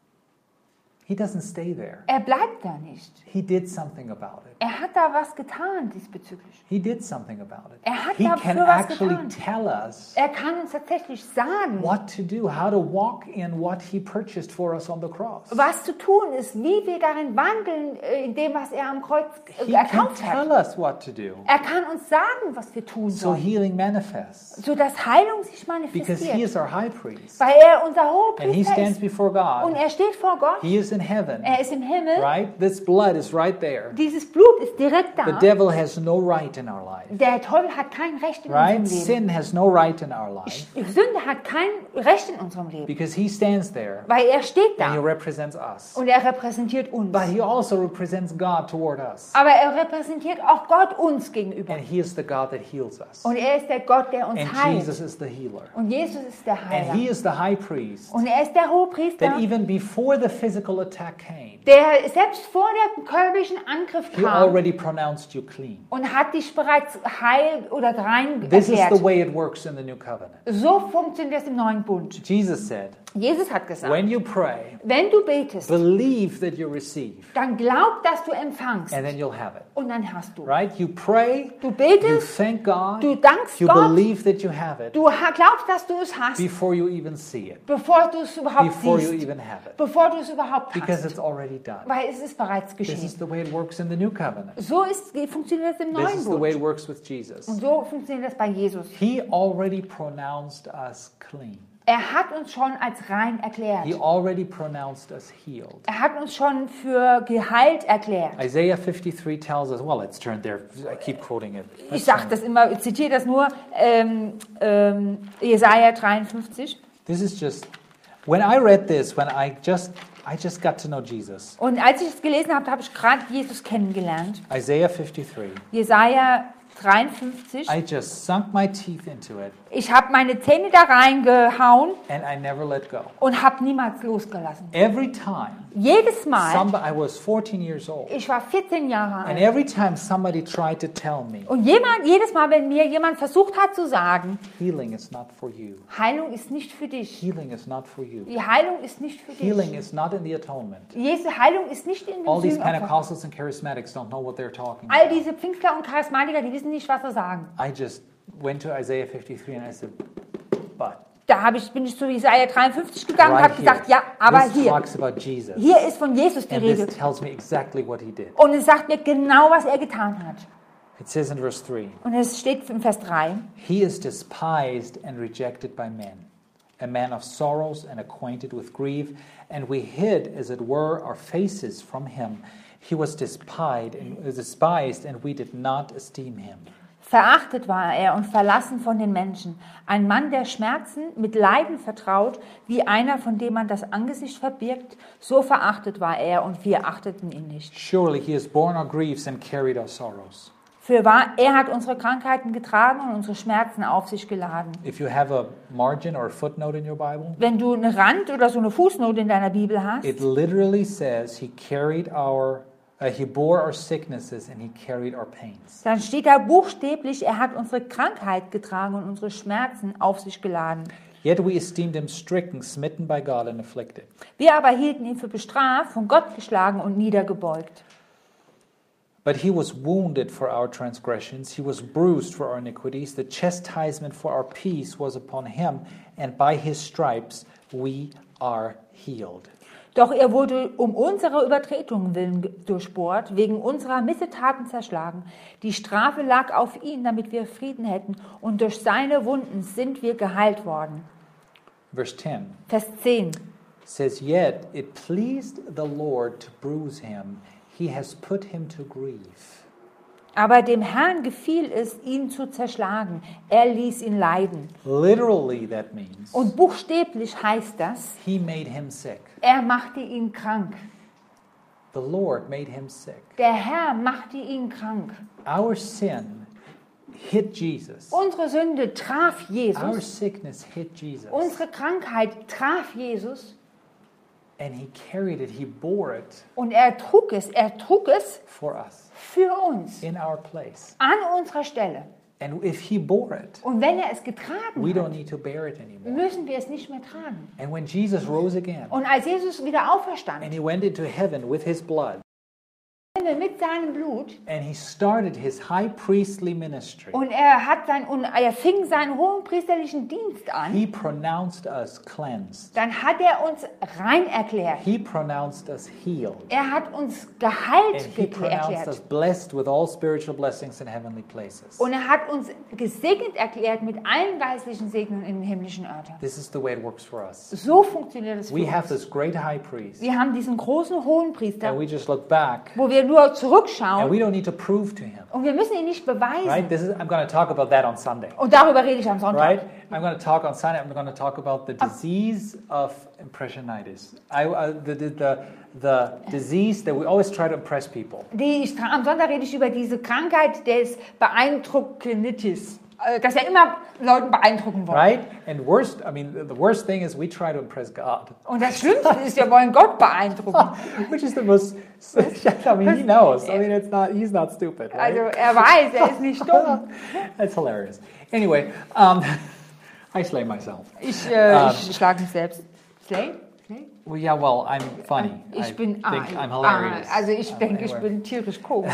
[SPEAKER 1] He doesn't stay there.
[SPEAKER 2] Er bleibt da nicht.
[SPEAKER 1] He did something about it.
[SPEAKER 2] Er hat da was getan diesbezüglich.
[SPEAKER 1] He did something about it.
[SPEAKER 2] Er hat
[SPEAKER 1] He
[SPEAKER 2] dafür
[SPEAKER 1] can
[SPEAKER 2] was
[SPEAKER 1] actually
[SPEAKER 2] getan.
[SPEAKER 1] tell us
[SPEAKER 2] Er kann uns tatsächlich sagen,
[SPEAKER 1] what to do, how to walk in what he purchased for us on the cross.
[SPEAKER 2] was zu tun ist, wie wir darin wandeln, äh, in dem, was er am Kreuz äh,
[SPEAKER 1] He can
[SPEAKER 2] erkauft
[SPEAKER 1] tell
[SPEAKER 2] hat.
[SPEAKER 1] us what to do.
[SPEAKER 2] Er kann uns sagen, was wir tun
[SPEAKER 1] So
[SPEAKER 2] sollen,
[SPEAKER 1] healing manifests.
[SPEAKER 2] sodass Heilung sich
[SPEAKER 1] Because he
[SPEAKER 2] manifestiert.
[SPEAKER 1] is our high priest.
[SPEAKER 2] Weil er unser
[SPEAKER 1] And he
[SPEAKER 2] Hohepriester
[SPEAKER 1] stands
[SPEAKER 2] ist.
[SPEAKER 1] before
[SPEAKER 2] Und
[SPEAKER 1] God.
[SPEAKER 2] er steht vor Gott.
[SPEAKER 1] He is in heaven.
[SPEAKER 2] Er ist im Himmel.
[SPEAKER 1] Right? This blood is right there.
[SPEAKER 2] Dieses Blut ist direkt
[SPEAKER 1] The
[SPEAKER 2] da.
[SPEAKER 1] devil has no right in our life.
[SPEAKER 2] Der Teufel hat kein Recht in
[SPEAKER 1] Right?
[SPEAKER 2] unserem Leben.
[SPEAKER 1] Sin has no right in our life.
[SPEAKER 2] Die Sünde hat kein Recht in unserem Leben.
[SPEAKER 1] Because he stands there
[SPEAKER 2] Weil er steht
[SPEAKER 1] and he
[SPEAKER 2] da.
[SPEAKER 1] represents us.
[SPEAKER 2] Und er repräsentiert uns.
[SPEAKER 1] But he also represents God toward us.
[SPEAKER 2] Aber er repräsentiert auch Gott uns gegenüber.
[SPEAKER 1] And he is the God that heals us.
[SPEAKER 2] Und er ist der Gott, der uns
[SPEAKER 1] And
[SPEAKER 2] heilt.
[SPEAKER 1] Jesus is the healer.
[SPEAKER 2] Und Jesus ist der
[SPEAKER 1] And he
[SPEAKER 2] Heiler.
[SPEAKER 1] is the high priest
[SPEAKER 2] Und er ist der Hohepriester,
[SPEAKER 1] that even before the physical attack came,
[SPEAKER 2] der selbst vor dem körperlichen Angriff
[SPEAKER 1] he
[SPEAKER 2] kam
[SPEAKER 1] already pronounced you clean.
[SPEAKER 2] und hat dich bereits heil oder rein
[SPEAKER 1] This is the
[SPEAKER 2] erklärt.
[SPEAKER 1] way it works in the new covenant.
[SPEAKER 2] So funktioniert es im neuen Bund.
[SPEAKER 1] Jesus said,
[SPEAKER 2] Jesus hat gesagt,
[SPEAKER 1] when you pray,
[SPEAKER 2] wenn du betest,
[SPEAKER 1] believe that you receive,
[SPEAKER 2] dann glaub, dass du empfangst.
[SPEAKER 1] and then you'll have it.
[SPEAKER 2] Und dann hast du.
[SPEAKER 1] Right? You pray,
[SPEAKER 2] Du
[SPEAKER 1] you
[SPEAKER 2] betest,
[SPEAKER 1] thank God,
[SPEAKER 2] du dankst
[SPEAKER 1] you
[SPEAKER 2] Gott,
[SPEAKER 1] believe that you have it
[SPEAKER 2] du ha- glaubst, dass du es hast,
[SPEAKER 1] before you even see it,
[SPEAKER 2] bevor du es überhaupt
[SPEAKER 1] before you
[SPEAKER 2] siehst.
[SPEAKER 1] even have it,
[SPEAKER 2] Bevor du es überhaupt
[SPEAKER 1] because
[SPEAKER 2] hast.
[SPEAKER 1] it's already done.
[SPEAKER 2] Weil es ist bereits
[SPEAKER 1] This
[SPEAKER 2] geschehen.
[SPEAKER 1] is the way it works in the new covenant.
[SPEAKER 2] So ist, funktioniert es im
[SPEAKER 1] This
[SPEAKER 2] neuen
[SPEAKER 1] is the way it
[SPEAKER 2] Bund.
[SPEAKER 1] works with Jesus.
[SPEAKER 2] Und so funktioniert es bei Jesus.
[SPEAKER 1] He already pronounced us clean.
[SPEAKER 2] Er hat uns schon als rein erklärt.
[SPEAKER 1] He already pronounced us healed.
[SPEAKER 2] Er hat uns schon für geheilt erklärt.
[SPEAKER 1] Isaiah fifty-three tells us, well, let's turn there. I keep quoting it.
[SPEAKER 2] Ich
[SPEAKER 1] Let's
[SPEAKER 2] sage
[SPEAKER 1] turn.
[SPEAKER 2] das immer, ich zitiere das nur, ähm, ähm, Jesaja dreiundfünfzig.
[SPEAKER 1] This is just, when I read this, when I just, I just got to know Jesus.
[SPEAKER 2] Und als ich es gelesen habe, habe ich gerade Jesus kennengelernt.
[SPEAKER 1] Isaiah fifty-three.
[SPEAKER 2] Jesaja dreiundfünfzig.
[SPEAKER 1] I just sunk my teeth into it
[SPEAKER 2] Ich habe meine Zähne da reingehauen
[SPEAKER 1] and I never let go.
[SPEAKER 2] und habe niemals losgelassen.
[SPEAKER 1] Every time,
[SPEAKER 2] Jedes Mal,
[SPEAKER 1] somebody, I was fourteen years old,
[SPEAKER 2] ich war vierzehn Jahre
[SPEAKER 1] and
[SPEAKER 2] alt.
[SPEAKER 1] every time somebody tried to tell me,
[SPEAKER 2] Und jemand, jedes Mal, wenn mir jemand versucht hat zu sagen,
[SPEAKER 1] healing is not for you,
[SPEAKER 2] Heilung ist nicht für dich.
[SPEAKER 1] healing is not for you,
[SPEAKER 2] Die Heilung ist nicht für
[SPEAKER 1] healing
[SPEAKER 2] dich.
[SPEAKER 1] is not in the atonement.
[SPEAKER 2] Jesu Heilung ist nicht in
[SPEAKER 1] All
[SPEAKER 2] dem
[SPEAKER 1] these
[SPEAKER 2] Sühnopfer.
[SPEAKER 1] Pentecostals and charismatics don't know what they're talking
[SPEAKER 2] All
[SPEAKER 1] about.
[SPEAKER 2] diese Pfingstler und Charismatiker, die wissen nicht, was sie sagen.
[SPEAKER 1] I just went to Isaiah fifty-three and I said, but
[SPEAKER 2] Da habe ich, bin ich zu Jesaja dreiundfünfzig gegangen und
[SPEAKER 1] right
[SPEAKER 2] habe
[SPEAKER 1] here,
[SPEAKER 2] gesagt, ja, aber
[SPEAKER 1] this
[SPEAKER 2] hier,
[SPEAKER 1] talks about Jesus.
[SPEAKER 2] hier ist von Jesus die
[SPEAKER 1] And
[SPEAKER 2] Rede.
[SPEAKER 1] this tells me exactly what he did.
[SPEAKER 2] Und es sagt mir genau, was er getan hat.
[SPEAKER 1] It says in verse three,
[SPEAKER 2] Und es steht im Vers drei,
[SPEAKER 1] he is despised and rejected by men, a man of sorrows and acquainted with grief, and we hid, as it were, our faces from him. He was despised and, despised, and we did not esteem him.
[SPEAKER 2] Verachtet war er und verlassen von den Menschen. Ein Mann der Schmerzen, mit Leiden vertraut, wie einer, von dem man das Angesicht verbirgt. So verachtet war er und wir achteten ihn nicht.
[SPEAKER 1] Surely he has borne our griefs and carried our sorrows.
[SPEAKER 2] Fürwahr, er hat unsere Krankheiten getragen und unsere Schmerzen auf sich geladen.
[SPEAKER 1] If you have a margin or a footnote in your Bible,
[SPEAKER 2] Wenn du eine Rand- oder so eine Fußnote in deiner Bibel hast,
[SPEAKER 1] it literally says he carried our, uh, he bore our sicknesses and he carried our pains.
[SPEAKER 2] dann steht da buchstäblich, er hat unsere Krankheit getragen und unsere Schmerzen auf sich geladen.
[SPEAKER 1] Yet we esteemed him stricken, smitten by God and afflicted.
[SPEAKER 2] Wir aber hielten ihn für bestraft, von Gott geschlagen und niedergebeugt.
[SPEAKER 1] But he was wounded for our transgressions, he was bruised for our iniquities. The chastisement for our peace was upon him, and by his stripes we are healed.
[SPEAKER 2] Doch er wurde um unserer Übertretungen willen ge- durchbohrt, wegen unserer Missetaten zerschlagen. Die Strafe lag auf ihn, damit wir Frieden hätten, und durch seine Wunden sind wir geheilt worden.
[SPEAKER 1] Verse ten
[SPEAKER 2] Vers zehn.
[SPEAKER 1] says, Yet it pleased the Lord to bruise him, he has put him to grief.
[SPEAKER 2] Aber dem Herrn gefiel es, ihn zu zerschlagen. Er ließ ihn leiden.
[SPEAKER 1] Literally, that means
[SPEAKER 2] Und buchstäblich heißt das,
[SPEAKER 1] he made him sick.
[SPEAKER 2] er machte ihn krank.
[SPEAKER 1] The Lord made him sick.
[SPEAKER 2] Der Herr machte ihn krank.
[SPEAKER 1] Our sin hit Jesus.
[SPEAKER 2] Unsere Sünde traf
[SPEAKER 1] Our
[SPEAKER 2] Jesus.
[SPEAKER 1] sickness hit Jesus.
[SPEAKER 2] Unsere Krankheit traf Jesus.
[SPEAKER 1] And he carried it, he bore it
[SPEAKER 2] Und er trug es, er trug es
[SPEAKER 1] for us
[SPEAKER 2] für uns,
[SPEAKER 1] in our place.
[SPEAKER 2] an unserer Stelle.
[SPEAKER 1] And if he bore it,
[SPEAKER 2] Und wenn er es getragen
[SPEAKER 1] we don't
[SPEAKER 2] hat,
[SPEAKER 1] need to bear it anymore.
[SPEAKER 2] müssen wir es nicht mehr tragen.
[SPEAKER 1] And when Jesus rose again
[SPEAKER 2] Und als Jesus wieder
[SPEAKER 1] and
[SPEAKER 2] auferstand,
[SPEAKER 1] he went into heaven with his blood
[SPEAKER 2] mit seinem Blut,
[SPEAKER 1] and he started his high priestly ministry,
[SPEAKER 2] und er, hat sein, und er fing seinen hohenpriesterlichen Dienst an,
[SPEAKER 1] he pronounced us cleansed.
[SPEAKER 2] dann hat er uns rein erklärt.
[SPEAKER 1] He pronounced us healed.
[SPEAKER 2] Er hat uns
[SPEAKER 1] And
[SPEAKER 2] geheilt
[SPEAKER 1] he
[SPEAKER 2] gekl-
[SPEAKER 1] pronounced us
[SPEAKER 2] erklärt.
[SPEAKER 1] blessed with all spiritual blessings in heavenly places.
[SPEAKER 2] Und er hat uns gesegnet erklärt mit allen geistlichen Segnungen in den himmlischen Örtern.
[SPEAKER 1] This is the way it works for us.
[SPEAKER 2] So funktioniert es für
[SPEAKER 1] We have
[SPEAKER 2] uns.
[SPEAKER 1] this great high priest,
[SPEAKER 2] Wir haben diesen großen Hohenpriester,
[SPEAKER 1] and we just look back,
[SPEAKER 2] wo wir nur
[SPEAKER 1] and
[SPEAKER 2] zurückschauen,
[SPEAKER 1] we don't need to prove to him.
[SPEAKER 2] und wir müssen ihn nicht beweisen.
[SPEAKER 1] Right? This is, I'm going to talk about that on Sunday.
[SPEAKER 2] Und darüber rede ich am Sonntag.
[SPEAKER 1] Right? I'm going to talk on Sunday. I'm going to talk about the disease of impressionitis. I, uh, the, the, the, the disease that we always try to impress people.
[SPEAKER 2] Die, ich, am Sonntag rede ich über diese Krankheit des Beeindruckenitis, äh, dass wir immer Leuten beeindrucken wollen.
[SPEAKER 1] Right? And worst, I mean, the worst thing is we try to impress God.
[SPEAKER 2] Und das Schlimmste ist, wir wollen Gott beeindrucken.
[SPEAKER 1] Which is the most, I mean, he knows. I mean, it's not, he's not stupid, right?
[SPEAKER 2] Also er weiß, er ist nicht dumm.
[SPEAKER 1] That's hilarious. Anyway, um, I slay myself.
[SPEAKER 2] Ich, äh,
[SPEAKER 1] Ähm.
[SPEAKER 2] ich schlage mich selbst. Slay? Slay?
[SPEAKER 1] Well, yeah, well, I'm funny.
[SPEAKER 2] Ich
[SPEAKER 1] I
[SPEAKER 2] bin, ah,
[SPEAKER 1] think I'm
[SPEAKER 2] ah,
[SPEAKER 1] hilarious.
[SPEAKER 2] also ich
[SPEAKER 1] Um,
[SPEAKER 2] denke, ich
[SPEAKER 1] anyway.
[SPEAKER 2] bin tierisch komisch.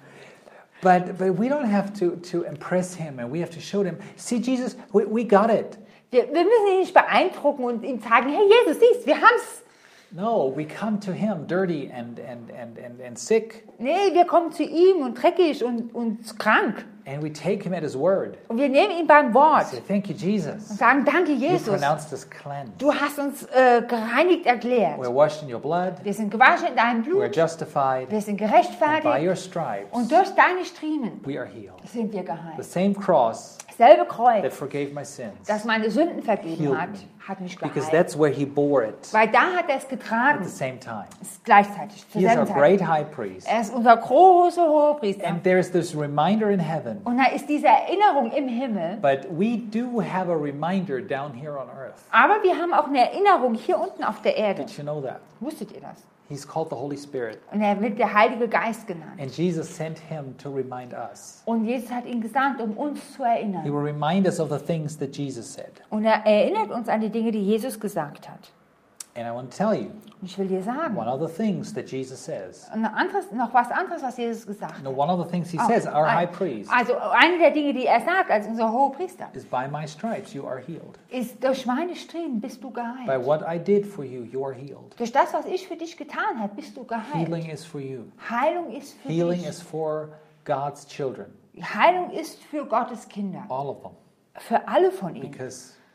[SPEAKER 1] But, but we don't have to, to impress him, and we have to show him, see, Jesus, we, we got it.
[SPEAKER 2] Wir, wir müssen ihn nicht beeindrucken und ihm zeigen, hey Jesus, siehst, wir haben's.
[SPEAKER 1] No, we come to him dirty and, and, and, and, and sick,
[SPEAKER 2] Nee, wir kommen zu ihm und dreckig und, und krank.
[SPEAKER 1] and we take him at his word.
[SPEAKER 2] Und wir nehmen ihn beim
[SPEAKER 1] We
[SPEAKER 2] Wort
[SPEAKER 1] say, thank you,
[SPEAKER 2] und
[SPEAKER 1] Jesus.
[SPEAKER 2] sagen, danke
[SPEAKER 1] You
[SPEAKER 2] Jesus,
[SPEAKER 1] pronounced us cleansed.
[SPEAKER 2] du hast uns äh, gereinigt erklärt.
[SPEAKER 1] We're washed in your blood.
[SPEAKER 2] Wir sind gewaschen in deinem
[SPEAKER 1] We're
[SPEAKER 2] Blut,
[SPEAKER 1] justified.
[SPEAKER 2] wir sind
[SPEAKER 1] And by
[SPEAKER 2] gerechtfertigt
[SPEAKER 1] your stripes,
[SPEAKER 2] und durch deine Striemen
[SPEAKER 1] we are healed.
[SPEAKER 2] sind wir
[SPEAKER 1] The
[SPEAKER 2] geheilt.
[SPEAKER 1] same cross
[SPEAKER 2] Dasselbe
[SPEAKER 1] that
[SPEAKER 2] Kreuz,
[SPEAKER 1] forgave my sins.
[SPEAKER 2] das meine Sünden vergeben
[SPEAKER 1] Healed
[SPEAKER 2] hat,
[SPEAKER 1] me.
[SPEAKER 2] hat mich
[SPEAKER 1] Because
[SPEAKER 2] geheilt.
[SPEAKER 1] that's where he bore it
[SPEAKER 2] Weil da hat er es
[SPEAKER 1] at the
[SPEAKER 2] getragen,
[SPEAKER 1] same time.
[SPEAKER 2] ist gleichzeitig, zur
[SPEAKER 1] He is our
[SPEAKER 2] selben
[SPEAKER 1] great
[SPEAKER 2] Zeit.
[SPEAKER 1] high priest.
[SPEAKER 2] Er ist unser großer Hohepriester.
[SPEAKER 1] And there's this reminder in heaven.
[SPEAKER 2] Und da ist diese Erinnerung im Himmel.
[SPEAKER 1] But we do have a reminder down here on earth.
[SPEAKER 2] Aber wir haben auch eine Erinnerung hier unten auf der Erde.
[SPEAKER 1] Did you know that?
[SPEAKER 2] Wusstet ihr das?
[SPEAKER 1] He's called the Holy Spirit.
[SPEAKER 2] Und er wird der Heilige Geist genannt.
[SPEAKER 1] And Jesus sent him to remind us.
[SPEAKER 2] Und Jesus hat ihn gesandt, um uns zu
[SPEAKER 1] He
[SPEAKER 2] erinnern.
[SPEAKER 1] will remind us of the things that Jesus said.
[SPEAKER 2] Und er erinnert uns an die Dinge, die Jesus gesagt hat.
[SPEAKER 1] And I want to tell you
[SPEAKER 2] Und ich will dir sagen,
[SPEAKER 1] one of the things that Jesus says.
[SPEAKER 2] ein anderes, noch was anderes, was Jesus gesagt
[SPEAKER 1] No,
[SPEAKER 2] hat.
[SPEAKER 1] one of the things he
[SPEAKER 2] Oh,
[SPEAKER 1] says, our
[SPEAKER 2] ein-
[SPEAKER 1] high priest,
[SPEAKER 2] Also eine der Dinge, die er sagt als unser Hohepriester,
[SPEAKER 1] is by my stripes you are healed.
[SPEAKER 2] ist, durch meine Striemen bist du
[SPEAKER 1] By
[SPEAKER 2] geheilt.
[SPEAKER 1] what I did for you, you are healed.
[SPEAKER 2] Durch das, was ich für dich getan habe, bist du geheilt.
[SPEAKER 1] Healing is for you.
[SPEAKER 2] Heilung ist für
[SPEAKER 1] Healing
[SPEAKER 2] dich.
[SPEAKER 1] is for God's children,
[SPEAKER 2] Heilung ist für Gottes Kinder.
[SPEAKER 1] all of them,
[SPEAKER 2] Für alle von ihnen.
[SPEAKER 1] because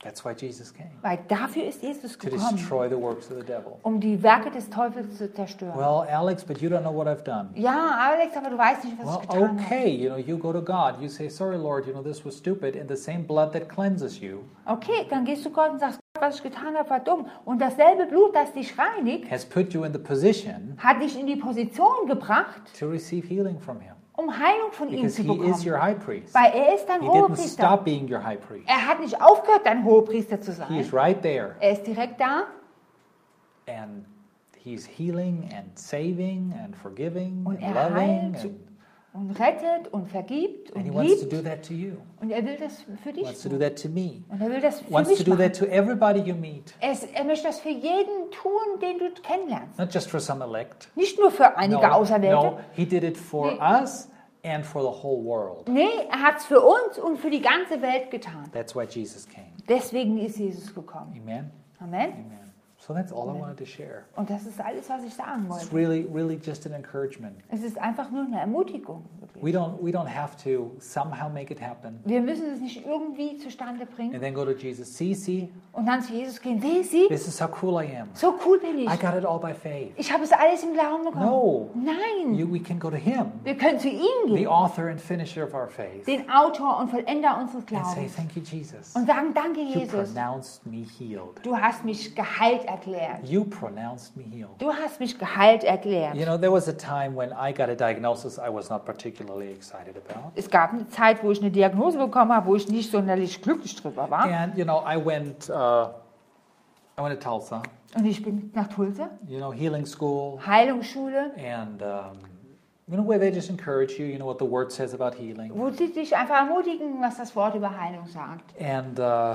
[SPEAKER 1] That's why Jesus came.
[SPEAKER 2] Weil dafür ist Jesus
[SPEAKER 1] To
[SPEAKER 2] gekommen,
[SPEAKER 1] destroy the works of the devil.
[SPEAKER 2] um die Werke des Teufels zu zerstören.
[SPEAKER 1] Well, Alex, but you don't know what I've done.
[SPEAKER 2] Ja, Alex, aber du weißt nicht, was
[SPEAKER 1] Well,
[SPEAKER 2] ich getan
[SPEAKER 1] okay, you know, you go to God. You say, sorry, Lord, you know, this was stupid. And the same blood that cleanses you
[SPEAKER 2] habe. Okay, dann gehst du Gott und sagst, Gott, was ich getan habe, war dumm. Und dasselbe Blut, das dich reinigt,
[SPEAKER 1] has put you in the position
[SPEAKER 2] hat dich in die Position gebracht,
[SPEAKER 1] to receive healing from him.
[SPEAKER 2] um Heilung von ihm
[SPEAKER 1] Because
[SPEAKER 2] zu
[SPEAKER 1] he
[SPEAKER 2] bekommen.
[SPEAKER 1] is your high priest.
[SPEAKER 2] Weil er ist dein
[SPEAKER 1] He didn't
[SPEAKER 2] Hohepriester.
[SPEAKER 1] stop being your high priest.
[SPEAKER 2] Er hat nicht aufgehört, dein Hohepriester zu
[SPEAKER 1] He
[SPEAKER 2] sein.
[SPEAKER 1] is right there.
[SPEAKER 2] Er ist direkt da
[SPEAKER 1] And he's healing and saving and forgiving
[SPEAKER 2] Und
[SPEAKER 1] and
[SPEAKER 2] er
[SPEAKER 1] loving.
[SPEAKER 2] heilt
[SPEAKER 1] And,
[SPEAKER 2] und rettet und vergibt
[SPEAKER 1] and he
[SPEAKER 2] und
[SPEAKER 1] wants to
[SPEAKER 2] liebt.
[SPEAKER 1] do that to you.
[SPEAKER 2] Und er will das für
[SPEAKER 1] He
[SPEAKER 2] dich
[SPEAKER 1] wants to do
[SPEAKER 2] tun.
[SPEAKER 1] that to me.
[SPEAKER 2] Und er will das für
[SPEAKER 1] Wants to
[SPEAKER 2] mich
[SPEAKER 1] do
[SPEAKER 2] machen.
[SPEAKER 1] that to everybody you meet.
[SPEAKER 2] Er, ist, er möchte das für jeden tun, den du kennenlernst.
[SPEAKER 1] Not just for some elect.
[SPEAKER 2] Nicht nur für einige
[SPEAKER 1] No,
[SPEAKER 2] Auserwählte.
[SPEAKER 1] no, he did it for
[SPEAKER 2] Nee.
[SPEAKER 1] us and for the whole world.
[SPEAKER 2] Nee, er hat es für uns und für die ganze Welt getan.
[SPEAKER 1] That's why Jesus came.
[SPEAKER 2] Deswegen ist Jesus gekommen.
[SPEAKER 1] Amen?
[SPEAKER 2] Amen.
[SPEAKER 1] Amen. So that's all I wanted to share.
[SPEAKER 2] Und das ist alles, was ich sagen
[SPEAKER 1] It's
[SPEAKER 2] wollte.
[SPEAKER 1] really, really just an encouragement.
[SPEAKER 2] Es ist einfach nur eine Ermutigung.
[SPEAKER 1] We don't, we don't have to somehow make it happen
[SPEAKER 2] Wir müssen es nicht irgendwie zustande bringen
[SPEAKER 1] and then go to Jesus. See, see,
[SPEAKER 2] und dann zu Jesus gehen. Sieh, sieh,
[SPEAKER 1] this is how cool I am.
[SPEAKER 2] so cool bin ich.
[SPEAKER 1] I got it all by faith.
[SPEAKER 2] Ich habe es alles im Glauben bekommen.
[SPEAKER 1] No.
[SPEAKER 2] Nein,
[SPEAKER 1] You, we can go to Him,
[SPEAKER 2] wir können zu ihm
[SPEAKER 1] the
[SPEAKER 2] gehen,
[SPEAKER 1] author and finisher of our faith,
[SPEAKER 2] den Autor und Vollender unseres
[SPEAKER 1] and say,
[SPEAKER 2] Glaubens,
[SPEAKER 1] thank you, Jesus.
[SPEAKER 2] und sagen, danke
[SPEAKER 1] You
[SPEAKER 2] Jesus,
[SPEAKER 1] pronounced me healed.
[SPEAKER 2] du hast mich geheilt erklärt.
[SPEAKER 1] You pronounced me healed.
[SPEAKER 2] Du hast mich geheilt erklärt.
[SPEAKER 1] You know, there was a time when I got a diagnosis I was not particularly excited about.
[SPEAKER 2] Es gab eine Zeit, wo ich eine Diagnose bekommen habe, wo ich nicht sonderlich glücklich drüber war.
[SPEAKER 1] And, you know, I went, uh, I went to Tulsa,
[SPEAKER 2] Und ich bin nach Tulsa,
[SPEAKER 1] you know, healing school,
[SPEAKER 2] Heilungsschule,
[SPEAKER 1] and, um, you know, where they just encourage you, you know, what the Word says about healing.
[SPEAKER 2] wo sie dich einfach ermutigen, was das Wort über Heilung sagt.
[SPEAKER 1] And, uh,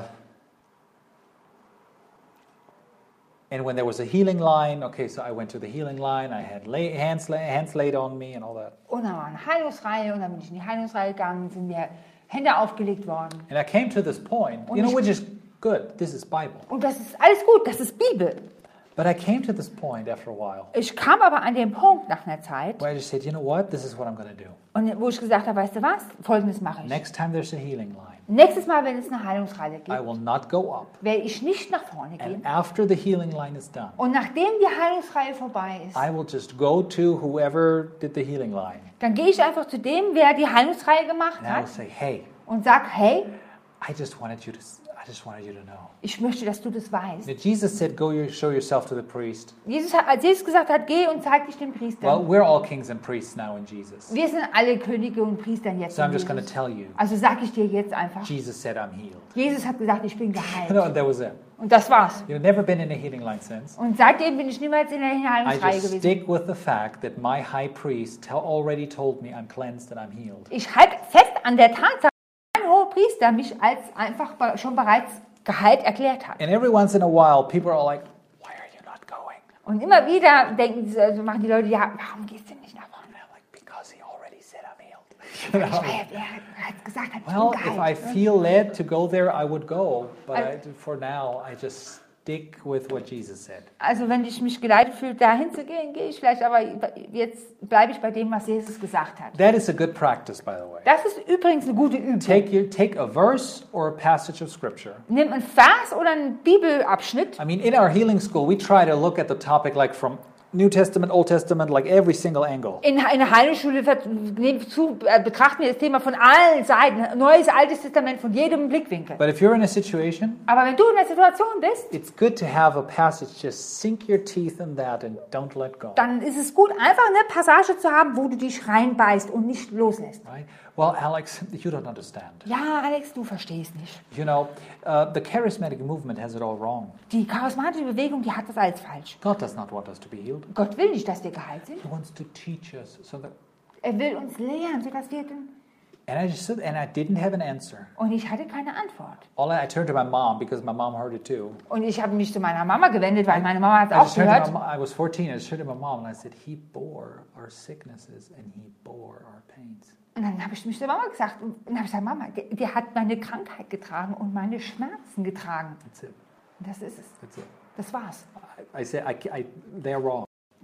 [SPEAKER 1] and when there was a healing line, okay, so I went to the healing line, I had lay, hands, lay, hands laid on me and all that.
[SPEAKER 2] Und dann war eine Heilungsreihe und dann bin ich in die Heilungsreihe gegangen, sind mir Hände aufgelegt worden.
[SPEAKER 1] And I came to this point, you know, which is good, this is Bible.
[SPEAKER 2] Und das ist alles gut, das ist Bibel.
[SPEAKER 1] But I came to this point after a while
[SPEAKER 2] Ich kam aber an den Punkt nach einer Zeit,
[SPEAKER 1] where I just said, you know what, this is what I'm going to do.
[SPEAKER 2] und wo ich gesagt habe, weißt du was, Folgendes mache ich.
[SPEAKER 1] Next time there's a healing line,
[SPEAKER 2] Nächstes Mal, wenn es eine Heilungsreihe
[SPEAKER 1] I
[SPEAKER 2] gibt,
[SPEAKER 1] will not go up.
[SPEAKER 2] werde ich nicht nach vorne
[SPEAKER 1] And
[SPEAKER 2] gehen.
[SPEAKER 1] after the healing line is done,
[SPEAKER 2] Und nachdem die Heilungsreihe vorbei ist,
[SPEAKER 1] I will just go to whoever did the healing line.
[SPEAKER 2] dann gehe ich einfach zu dem, wer die Heilungsreihe gemacht
[SPEAKER 1] And I will
[SPEAKER 2] hat,
[SPEAKER 1] say, hey,
[SPEAKER 2] und sage, hey,
[SPEAKER 1] I just wanted you to, I just wanted you to know.
[SPEAKER 2] ich möchte, dass du das weißt.
[SPEAKER 1] Now, Jesus said, go your, show yourself to the priest.
[SPEAKER 2] Jesus hat, als Jesus gesagt hat, geh und zeig dich dem Priester.
[SPEAKER 1] Well, we're all kings and priests now in Jesus.
[SPEAKER 2] Wir sind alle Könige und Priester jetzt.
[SPEAKER 1] So I'm
[SPEAKER 2] in
[SPEAKER 1] just going to
[SPEAKER 2] Jesus.
[SPEAKER 1] tell you,
[SPEAKER 2] Also sage ich dir jetzt einfach,
[SPEAKER 1] Jesus said I'm healed.
[SPEAKER 2] Jesus hat gesagt, ich bin
[SPEAKER 1] You
[SPEAKER 2] geheilt.
[SPEAKER 1] know, that was it.
[SPEAKER 2] Und das war's.
[SPEAKER 1] You've never been in a healing line since.
[SPEAKER 2] Und seitdem bin ich niemals in der
[SPEAKER 1] I
[SPEAKER 2] Heilungsreihe
[SPEAKER 1] just
[SPEAKER 2] gewesen.
[SPEAKER 1] stick with the fact that my high priest tell, already told me I'm cleansed and I'm healed.
[SPEAKER 2] Ich halte fest an der Tatsache, dass mein Hohepriester mich als einfach be- schon bereits geheilt erklärt hat.
[SPEAKER 1] And every once in a while, people are all like, why are you not going?
[SPEAKER 2] Und immer wieder denken, sie- also machen die Leute, ja, warum gehst du nicht nach vorne?
[SPEAKER 1] And I'm like, because he already said I'm healed. You know?
[SPEAKER 2] Weil er hat gesagt, ich
[SPEAKER 1] Well,
[SPEAKER 2] bin
[SPEAKER 1] if I
[SPEAKER 2] geheilt.
[SPEAKER 1] feel led to go there, I would go. But
[SPEAKER 2] I-
[SPEAKER 1] I, for now, I just stick with what Jesus said.
[SPEAKER 2] Also wenn ich mich geleitet fühle, dahin zu gehen, gehe ich vielleicht, aber jetzt bleibe ich bei dem, was Jesus gesagt hat.
[SPEAKER 1] That is a good practice, by the way.
[SPEAKER 2] Das ist übrigens eine gute Übung.
[SPEAKER 1] Take, your, take a verse or a passage of Scripture.
[SPEAKER 2] Nimm einen Vers oder einen Bibelabschnitt.
[SPEAKER 1] I mean, in our healing school, we try to look at the topic like from New Testament, Old Testament, like every single angle.
[SPEAKER 2] In, in der Heilungsschule ver- nehmen wir zu, äh, betrachten wir das Thema von allen Seiten. Neues, Altes Testament, von jedem Blickwinkel.
[SPEAKER 1] But if you're in a situation,
[SPEAKER 2] Aber wenn du in der Situation bist,
[SPEAKER 1] it's good to have a passage, just sink your teeth in that and don't let go.
[SPEAKER 2] dann ist es gut, einfach eine Passage zu haben, wo du dich reinbeißt und nicht loslässt.
[SPEAKER 1] Right? Well, Alex, you don't understand.
[SPEAKER 2] Ja, Alex, du verstehst nicht.
[SPEAKER 1] You know, uh, the charismatic movement has it all wrong.
[SPEAKER 2] Die charismatische Bewegung, die hat das alles falsch.
[SPEAKER 1] God does not want us to be healed.
[SPEAKER 2] Gott will nicht, dass wir geheilt sind.
[SPEAKER 1] He wants to teach us so that.
[SPEAKER 2] Er will uns lehren, sodass wir dann...
[SPEAKER 1] And I just said, and I didn't have an answer.
[SPEAKER 2] Und ich hatte keine Antwort.
[SPEAKER 1] All I, I turned to my mom because my mom heard it too.
[SPEAKER 2] Und ich habe mich zu meiner Mama gewendet, weil meine Mama hat
[SPEAKER 1] I
[SPEAKER 2] es auch
[SPEAKER 1] just turned to
[SPEAKER 2] gehört.
[SPEAKER 1] my mom. I was fourteen. I just turned to my mom and I said, "He bore our sicknesses and he bore our pains."
[SPEAKER 2] Und dann habe ich mich zur Mama gesagt. Und dann habe ich gesagt, Mama, der, der hat meine Krankheit getragen und meine Schmerzen getragen.
[SPEAKER 1] That's it.
[SPEAKER 2] Und das ist es.
[SPEAKER 1] That's it.
[SPEAKER 2] Das war's.
[SPEAKER 1] I, I said, I, I, they're wrong.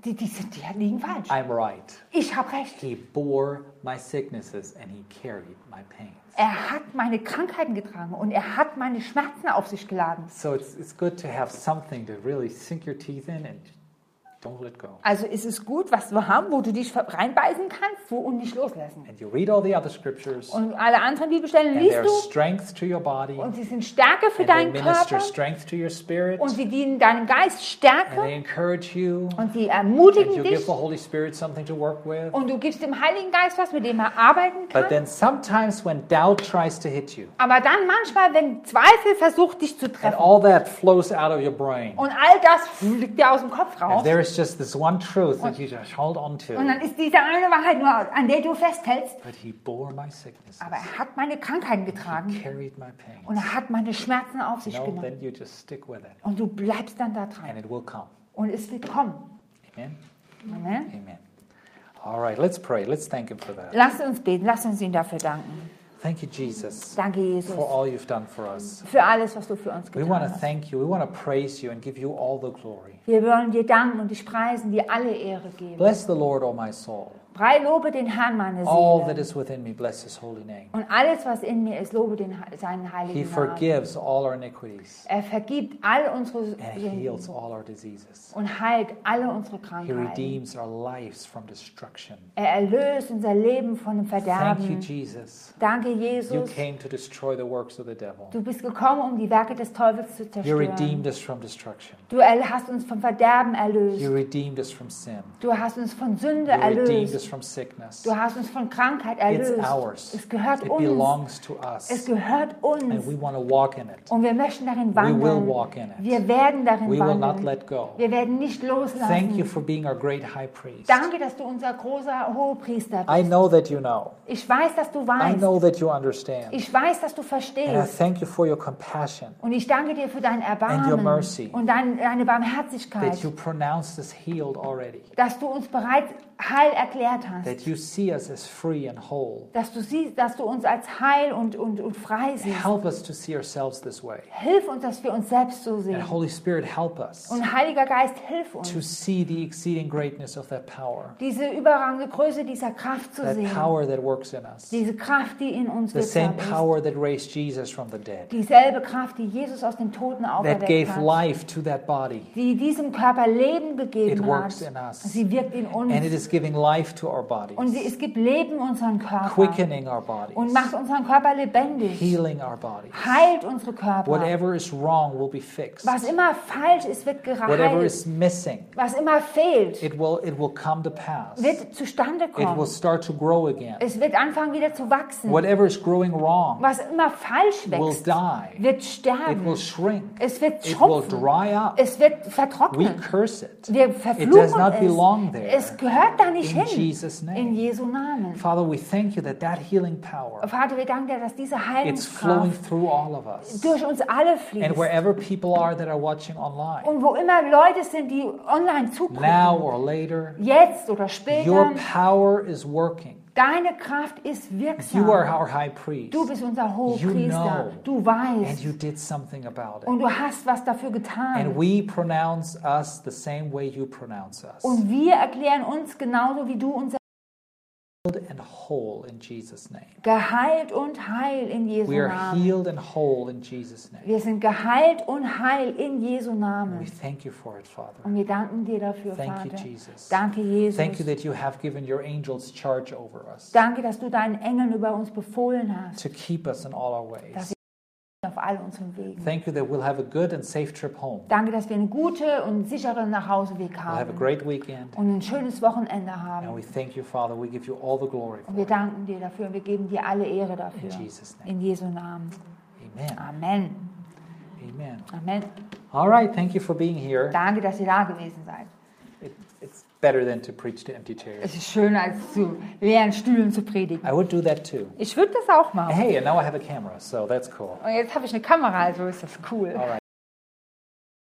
[SPEAKER 2] die, die, sind, die liegen falsch.
[SPEAKER 1] I'm right.
[SPEAKER 2] Ich habe recht.
[SPEAKER 1] He bore my sicknesses and he carried my pains.
[SPEAKER 2] Er hat meine Krankheiten getragen und er hat meine Schmerzen auf sich geladen.
[SPEAKER 1] So it's it's good to have something to really sink your teeth in and don't let go.
[SPEAKER 2] Also ist es gut, was wir haben, wo du dich reinbeißen kannst, wo und nicht loslassen.
[SPEAKER 1] And you read all the other scriptures.
[SPEAKER 2] Und alle anderen Bibelstellen
[SPEAKER 1] And
[SPEAKER 2] liest
[SPEAKER 1] they're
[SPEAKER 2] du
[SPEAKER 1] strength to your body.
[SPEAKER 2] und sie sind Stärke für
[SPEAKER 1] And they
[SPEAKER 2] deinen
[SPEAKER 1] minister
[SPEAKER 2] Körper
[SPEAKER 1] strength to your spirit.
[SPEAKER 2] und sie dienen deinem Geist
[SPEAKER 1] And
[SPEAKER 2] Stärke
[SPEAKER 1] they encourage you.
[SPEAKER 2] und sie
[SPEAKER 1] And
[SPEAKER 2] ermutigen
[SPEAKER 1] you give
[SPEAKER 2] dich
[SPEAKER 1] the Holy Spirit something to work with.
[SPEAKER 2] und du gibst dem Heiligen Geist was, mit dem er arbeiten
[SPEAKER 1] But
[SPEAKER 2] kann.
[SPEAKER 1] then sometimes when doubt tries to hit you,
[SPEAKER 2] Aber dann manchmal, wenn Zweifel versucht, dich zu
[SPEAKER 1] and
[SPEAKER 2] treffen
[SPEAKER 1] all that flows out of your brain,
[SPEAKER 2] und all das fliegt dir aus dem Kopf
[SPEAKER 1] and
[SPEAKER 2] raus
[SPEAKER 1] there is just this one truth that you just hold on
[SPEAKER 2] und
[SPEAKER 1] to.
[SPEAKER 2] dann ist diese eine Wahrheit nur, an der du festhältst.
[SPEAKER 1] But he bore my sicknesses.
[SPEAKER 2] Aber er hat meine Krankheiten
[SPEAKER 1] He
[SPEAKER 2] getragen
[SPEAKER 1] carried my pains.
[SPEAKER 2] und er hat meine Schmerzen auf sich
[SPEAKER 1] No,
[SPEAKER 2] genommen.
[SPEAKER 1] then you just stick with it,
[SPEAKER 2] Und du bleibst dann da dran.
[SPEAKER 1] and it will come.
[SPEAKER 2] Und es wird kommen.
[SPEAKER 1] Amen.
[SPEAKER 2] Amen.
[SPEAKER 1] Amen. All right, let's pray. Let's thank him for that.
[SPEAKER 2] Lass uns beten, lass uns ihm dafür danken.
[SPEAKER 1] Thank you, Jesus,
[SPEAKER 2] Danke, Jesus,
[SPEAKER 1] for all you've done for us.
[SPEAKER 2] für alles, was du für uns
[SPEAKER 1] We
[SPEAKER 2] getan
[SPEAKER 1] want to
[SPEAKER 2] hast.
[SPEAKER 1] thank you. We want to praise you and give you all the glory.
[SPEAKER 2] Wir wollen dir danken und dich preisen, dir alle Ehre geben.
[SPEAKER 1] Bless the Lord, O my soul.
[SPEAKER 2] Brei, lobe den Herrn, meine
[SPEAKER 1] All that
[SPEAKER 2] Seele.
[SPEAKER 1] is within me, bless his holy name.
[SPEAKER 2] Und alles, was in mir ist, lobe den, seinen
[SPEAKER 1] He
[SPEAKER 2] heiligen Namen.
[SPEAKER 1] forgives all our iniquities
[SPEAKER 2] Er vergibt all unsere
[SPEAKER 1] and heals
[SPEAKER 2] Sünden
[SPEAKER 1] all our diseases.
[SPEAKER 2] und heilt alle unsere
[SPEAKER 1] He
[SPEAKER 2] Krankheiten.
[SPEAKER 1] redeems our lives from destruction.
[SPEAKER 2] Er erlöst unser Leben von dem
[SPEAKER 1] Thank you,
[SPEAKER 2] Verderben.
[SPEAKER 1] Jesus.
[SPEAKER 2] Danke,
[SPEAKER 1] You
[SPEAKER 2] Jesus.
[SPEAKER 1] came to destroy the works of the devil.
[SPEAKER 2] Du bist gekommen, um die Werke des Teufels zu
[SPEAKER 1] You
[SPEAKER 2] zerstören.
[SPEAKER 1] redeemed us from destruction.
[SPEAKER 2] Du erl- hast uns vom Verderben
[SPEAKER 1] You
[SPEAKER 2] erlöst.
[SPEAKER 1] redeemed us from sin.
[SPEAKER 2] Du hast uns von Sünde
[SPEAKER 1] You redeemed us
[SPEAKER 2] erlöst.
[SPEAKER 1] from sickness.
[SPEAKER 2] Du hast uns von Krankheit
[SPEAKER 1] It's
[SPEAKER 2] erlöst.
[SPEAKER 1] ours.
[SPEAKER 2] Es gehört
[SPEAKER 1] It
[SPEAKER 2] uns.
[SPEAKER 1] belongs to
[SPEAKER 2] Es
[SPEAKER 1] us.
[SPEAKER 2] gehört
[SPEAKER 1] And
[SPEAKER 2] uns.
[SPEAKER 1] we want to walk in it.
[SPEAKER 2] Und wir möchten darin
[SPEAKER 1] We will
[SPEAKER 2] wandeln.
[SPEAKER 1] walk in it.
[SPEAKER 2] Wir werden darin
[SPEAKER 1] We will not
[SPEAKER 2] wandeln.
[SPEAKER 1] let go.
[SPEAKER 2] Wir werden nicht
[SPEAKER 1] Thank you
[SPEAKER 2] loslassen.
[SPEAKER 1] for being our great high priest.
[SPEAKER 2] Danke, dass du unser großer Hohepriester
[SPEAKER 1] I
[SPEAKER 2] bist.
[SPEAKER 1] know that you know.
[SPEAKER 2] Ich weiß, dass du
[SPEAKER 1] I
[SPEAKER 2] weißt.
[SPEAKER 1] know that you understand.
[SPEAKER 2] Ich weiß, dass du
[SPEAKER 1] And I
[SPEAKER 2] verstehst.
[SPEAKER 1] thank you for your compassion,
[SPEAKER 2] Und ich danke dir für dein
[SPEAKER 1] And your
[SPEAKER 2] Erbarmen
[SPEAKER 1] mercy.
[SPEAKER 2] und dein, deine Barmherzigkeit,
[SPEAKER 1] that you pronounced us healed already,
[SPEAKER 2] dass du uns bereits heil erklärt hast,
[SPEAKER 1] that you see us as free and whole.
[SPEAKER 2] dass du siehst, dass du uns als heil und, und, und frei siehst.
[SPEAKER 1] Help us to see ourselves this way.
[SPEAKER 2] Hilf uns, dass wir uns selbst so sehen.
[SPEAKER 1] And Holy Spirit, help us
[SPEAKER 2] Und Heiliger Geist, hilf uns,
[SPEAKER 1] to see the exceeding greatness of that power,
[SPEAKER 2] diese überragende Größe dieser Kraft zu
[SPEAKER 1] that
[SPEAKER 2] sehen.
[SPEAKER 1] power that works in us,
[SPEAKER 2] Diese Kraft, die in uns
[SPEAKER 1] the same
[SPEAKER 2] wirksam ist.
[SPEAKER 1] power that raised Jesus from the dead,
[SPEAKER 2] Dieselbe Kraft, die Jesus aus den Toten
[SPEAKER 1] that
[SPEAKER 2] auferweckt
[SPEAKER 1] gave
[SPEAKER 2] hat.
[SPEAKER 1] life to that body,
[SPEAKER 2] Die diesem Körper Leben
[SPEAKER 1] It
[SPEAKER 2] gegeben
[SPEAKER 1] works
[SPEAKER 2] hat.
[SPEAKER 1] in us.
[SPEAKER 2] Sie wirkt in uns.
[SPEAKER 1] and it is giving life to our
[SPEAKER 2] Und
[SPEAKER 1] bodies,
[SPEAKER 2] sie, es gibt Leben in unseren Körper.
[SPEAKER 1] quickening our
[SPEAKER 2] Und
[SPEAKER 1] bodies,
[SPEAKER 2] macht unseren Körper lebendig.
[SPEAKER 1] healing our bodies.
[SPEAKER 2] Heilt unsere Körper.
[SPEAKER 1] Whatever is wrong will be fixed.
[SPEAKER 2] Was immer falsch ist, wird
[SPEAKER 1] Whatever
[SPEAKER 2] geheilt.
[SPEAKER 1] is missing,
[SPEAKER 2] Was immer fehlt,
[SPEAKER 1] it will it will come to pass.
[SPEAKER 2] wird zustande
[SPEAKER 1] It will
[SPEAKER 2] kommen.
[SPEAKER 1] start to grow again.
[SPEAKER 2] Es wird anfangen wieder zu wachsen.
[SPEAKER 1] Whatever is growing wrong
[SPEAKER 2] Was immer falsch
[SPEAKER 1] will
[SPEAKER 2] wächst,
[SPEAKER 1] die.
[SPEAKER 2] wird
[SPEAKER 1] It
[SPEAKER 2] sterben.
[SPEAKER 1] will shrink.
[SPEAKER 2] Es wird
[SPEAKER 1] It will
[SPEAKER 2] schrumpfen.
[SPEAKER 1] dry up.
[SPEAKER 2] Es wird
[SPEAKER 1] We
[SPEAKER 2] vertrocknen.
[SPEAKER 1] curse it.
[SPEAKER 2] Wir
[SPEAKER 1] It does
[SPEAKER 2] verfluchen
[SPEAKER 1] not belong
[SPEAKER 2] es.
[SPEAKER 1] there.
[SPEAKER 2] Es gehört da nicht
[SPEAKER 1] In
[SPEAKER 2] hin.
[SPEAKER 1] Jesus'
[SPEAKER 2] In
[SPEAKER 1] name.
[SPEAKER 2] Jesu Namen.
[SPEAKER 1] Father, we thank you that that healing power,
[SPEAKER 2] Vater, wir danken dir, dass diese
[SPEAKER 1] it's flowing
[SPEAKER 2] Heilungskraft
[SPEAKER 1] through all of us.
[SPEAKER 2] durch uns alle
[SPEAKER 1] And
[SPEAKER 2] fließt.
[SPEAKER 1] wherever people are that are watching online,
[SPEAKER 2] Und wo immer Leute sind, die online zugucken,
[SPEAKER 1] now or later,
[SPEAKER 2] jetzt oder
[SPEAKER 1] your
[SPEAKER 2] später,
[SPEAKER 1] power is working.
[SPEAKER 2] deine Kraft ist
[SPEAKER 1] You
[SPEAKER 2] wirksam.
[SPEAKER 1] are our high priest.
[SPEAKER 2] Du bist unser
[SPEAKER 1] You
[SPEAKER 2] Hohepriester.
[SPEAKER 1] know.
[SPEAKER 2] Du
[SPEAKER 1] And
[SPEAKER 2] weißt.
[SPEAKER 1] you did something about
[SPEAKER 2] Und
[SPEAKER 1] it.
[SPEAKER 2] du hast was dafür
[SPEAKER 1] And
[SPEAKER 2] getan.
[SPEAKER 1] we pronounce us the same way you pronounce us.
[SPEAKER 2] Und wir erklären uns genauso, wie du uns
[SPEAKER 1] Healed and whole in Jesus' name.
[SPEAKER 2] geheilt und heil in Jesu
[SPEAKER 1] We are
[SPEAKER 2] Namen.
[SPEAKER 1] healed and whole in Jesus' name.
[SPEAKER 2] Wir sind geheilt und heil in Jesu
[SPEAKER 1] And we
[SPEAKER 2] Namen.
[SPEAKER 1] thank you for it, Father.
[SPEAKER 2] Und wir danken dir dafür,
[SPEAKER 1] Thank you,
[SPEAKER 2] Vater.
[SPEAKER 1] Jesus.
[SPEAKER 2] Danke, Jesus.
[SPEAKER 1] Thank you that you have given your angels charge over us
[SPEAKER 2] Danke, dass du deinen Engeln über uns befohlen hast,
[SPEAKER 1] to keep us in all our
[SPEAKER 2] dass
[SPEAKER 1] ways.
[SPEAKER 2] sie auf all unseren Wegen.
[SPEAKER 1] Thank you that we'll have a good and safe trip home.
[SPEAKER 2] Danke, dass wir einen guten und sicheren Nachhauseweg
[SPEAKER 1] We'll have a
[SPEAKER 2] haben
[SPEAKER 1] great weekend.
[SPEAKER 2] und ein schönes Wochenende
[SPEAKER 1] And
[SPEAKER 2] haben.
[SPEAKER 1] we thank you, Father. We give you all the glory
[SPEAKER 2] Und
[SPEAKER 1] for
[SPEAKER 2] wir
[SPEAKER 1] it.
[SPEAKER 2] danken dir dafür und wir geben dir alle Ehre dafür.
[SPEAKER 1] In Jesus' name.
[SPEAKER 2] In Jesu Namen.
[SPEAKER 1] Amen.
[SPEAKER 2] Amen.
[SPEAKER 1] Amen.
[SPEAKER 2] Amen.
[SPEAKER 1] All right. Thank you for being here.
[SPEAKER 2] Danke, dass ihr da gewesen seid.
[SPEAKER 1] It, it's better than to preach to empty chairs.
[SPEAKER 2] Es ist schöner, als zu leeren Stühlen zu predigen.
[SPEAKER 1] I would do that too.
[SPEAKER 2] Ich würde das auch machen.
[SPEAKER 1] Hey, and now I have a camera, so that's cool.
[SPEAKER 2] Und jetzt habe ich eine Kamera, also ist das cool.
[SPEAKER 1] All right.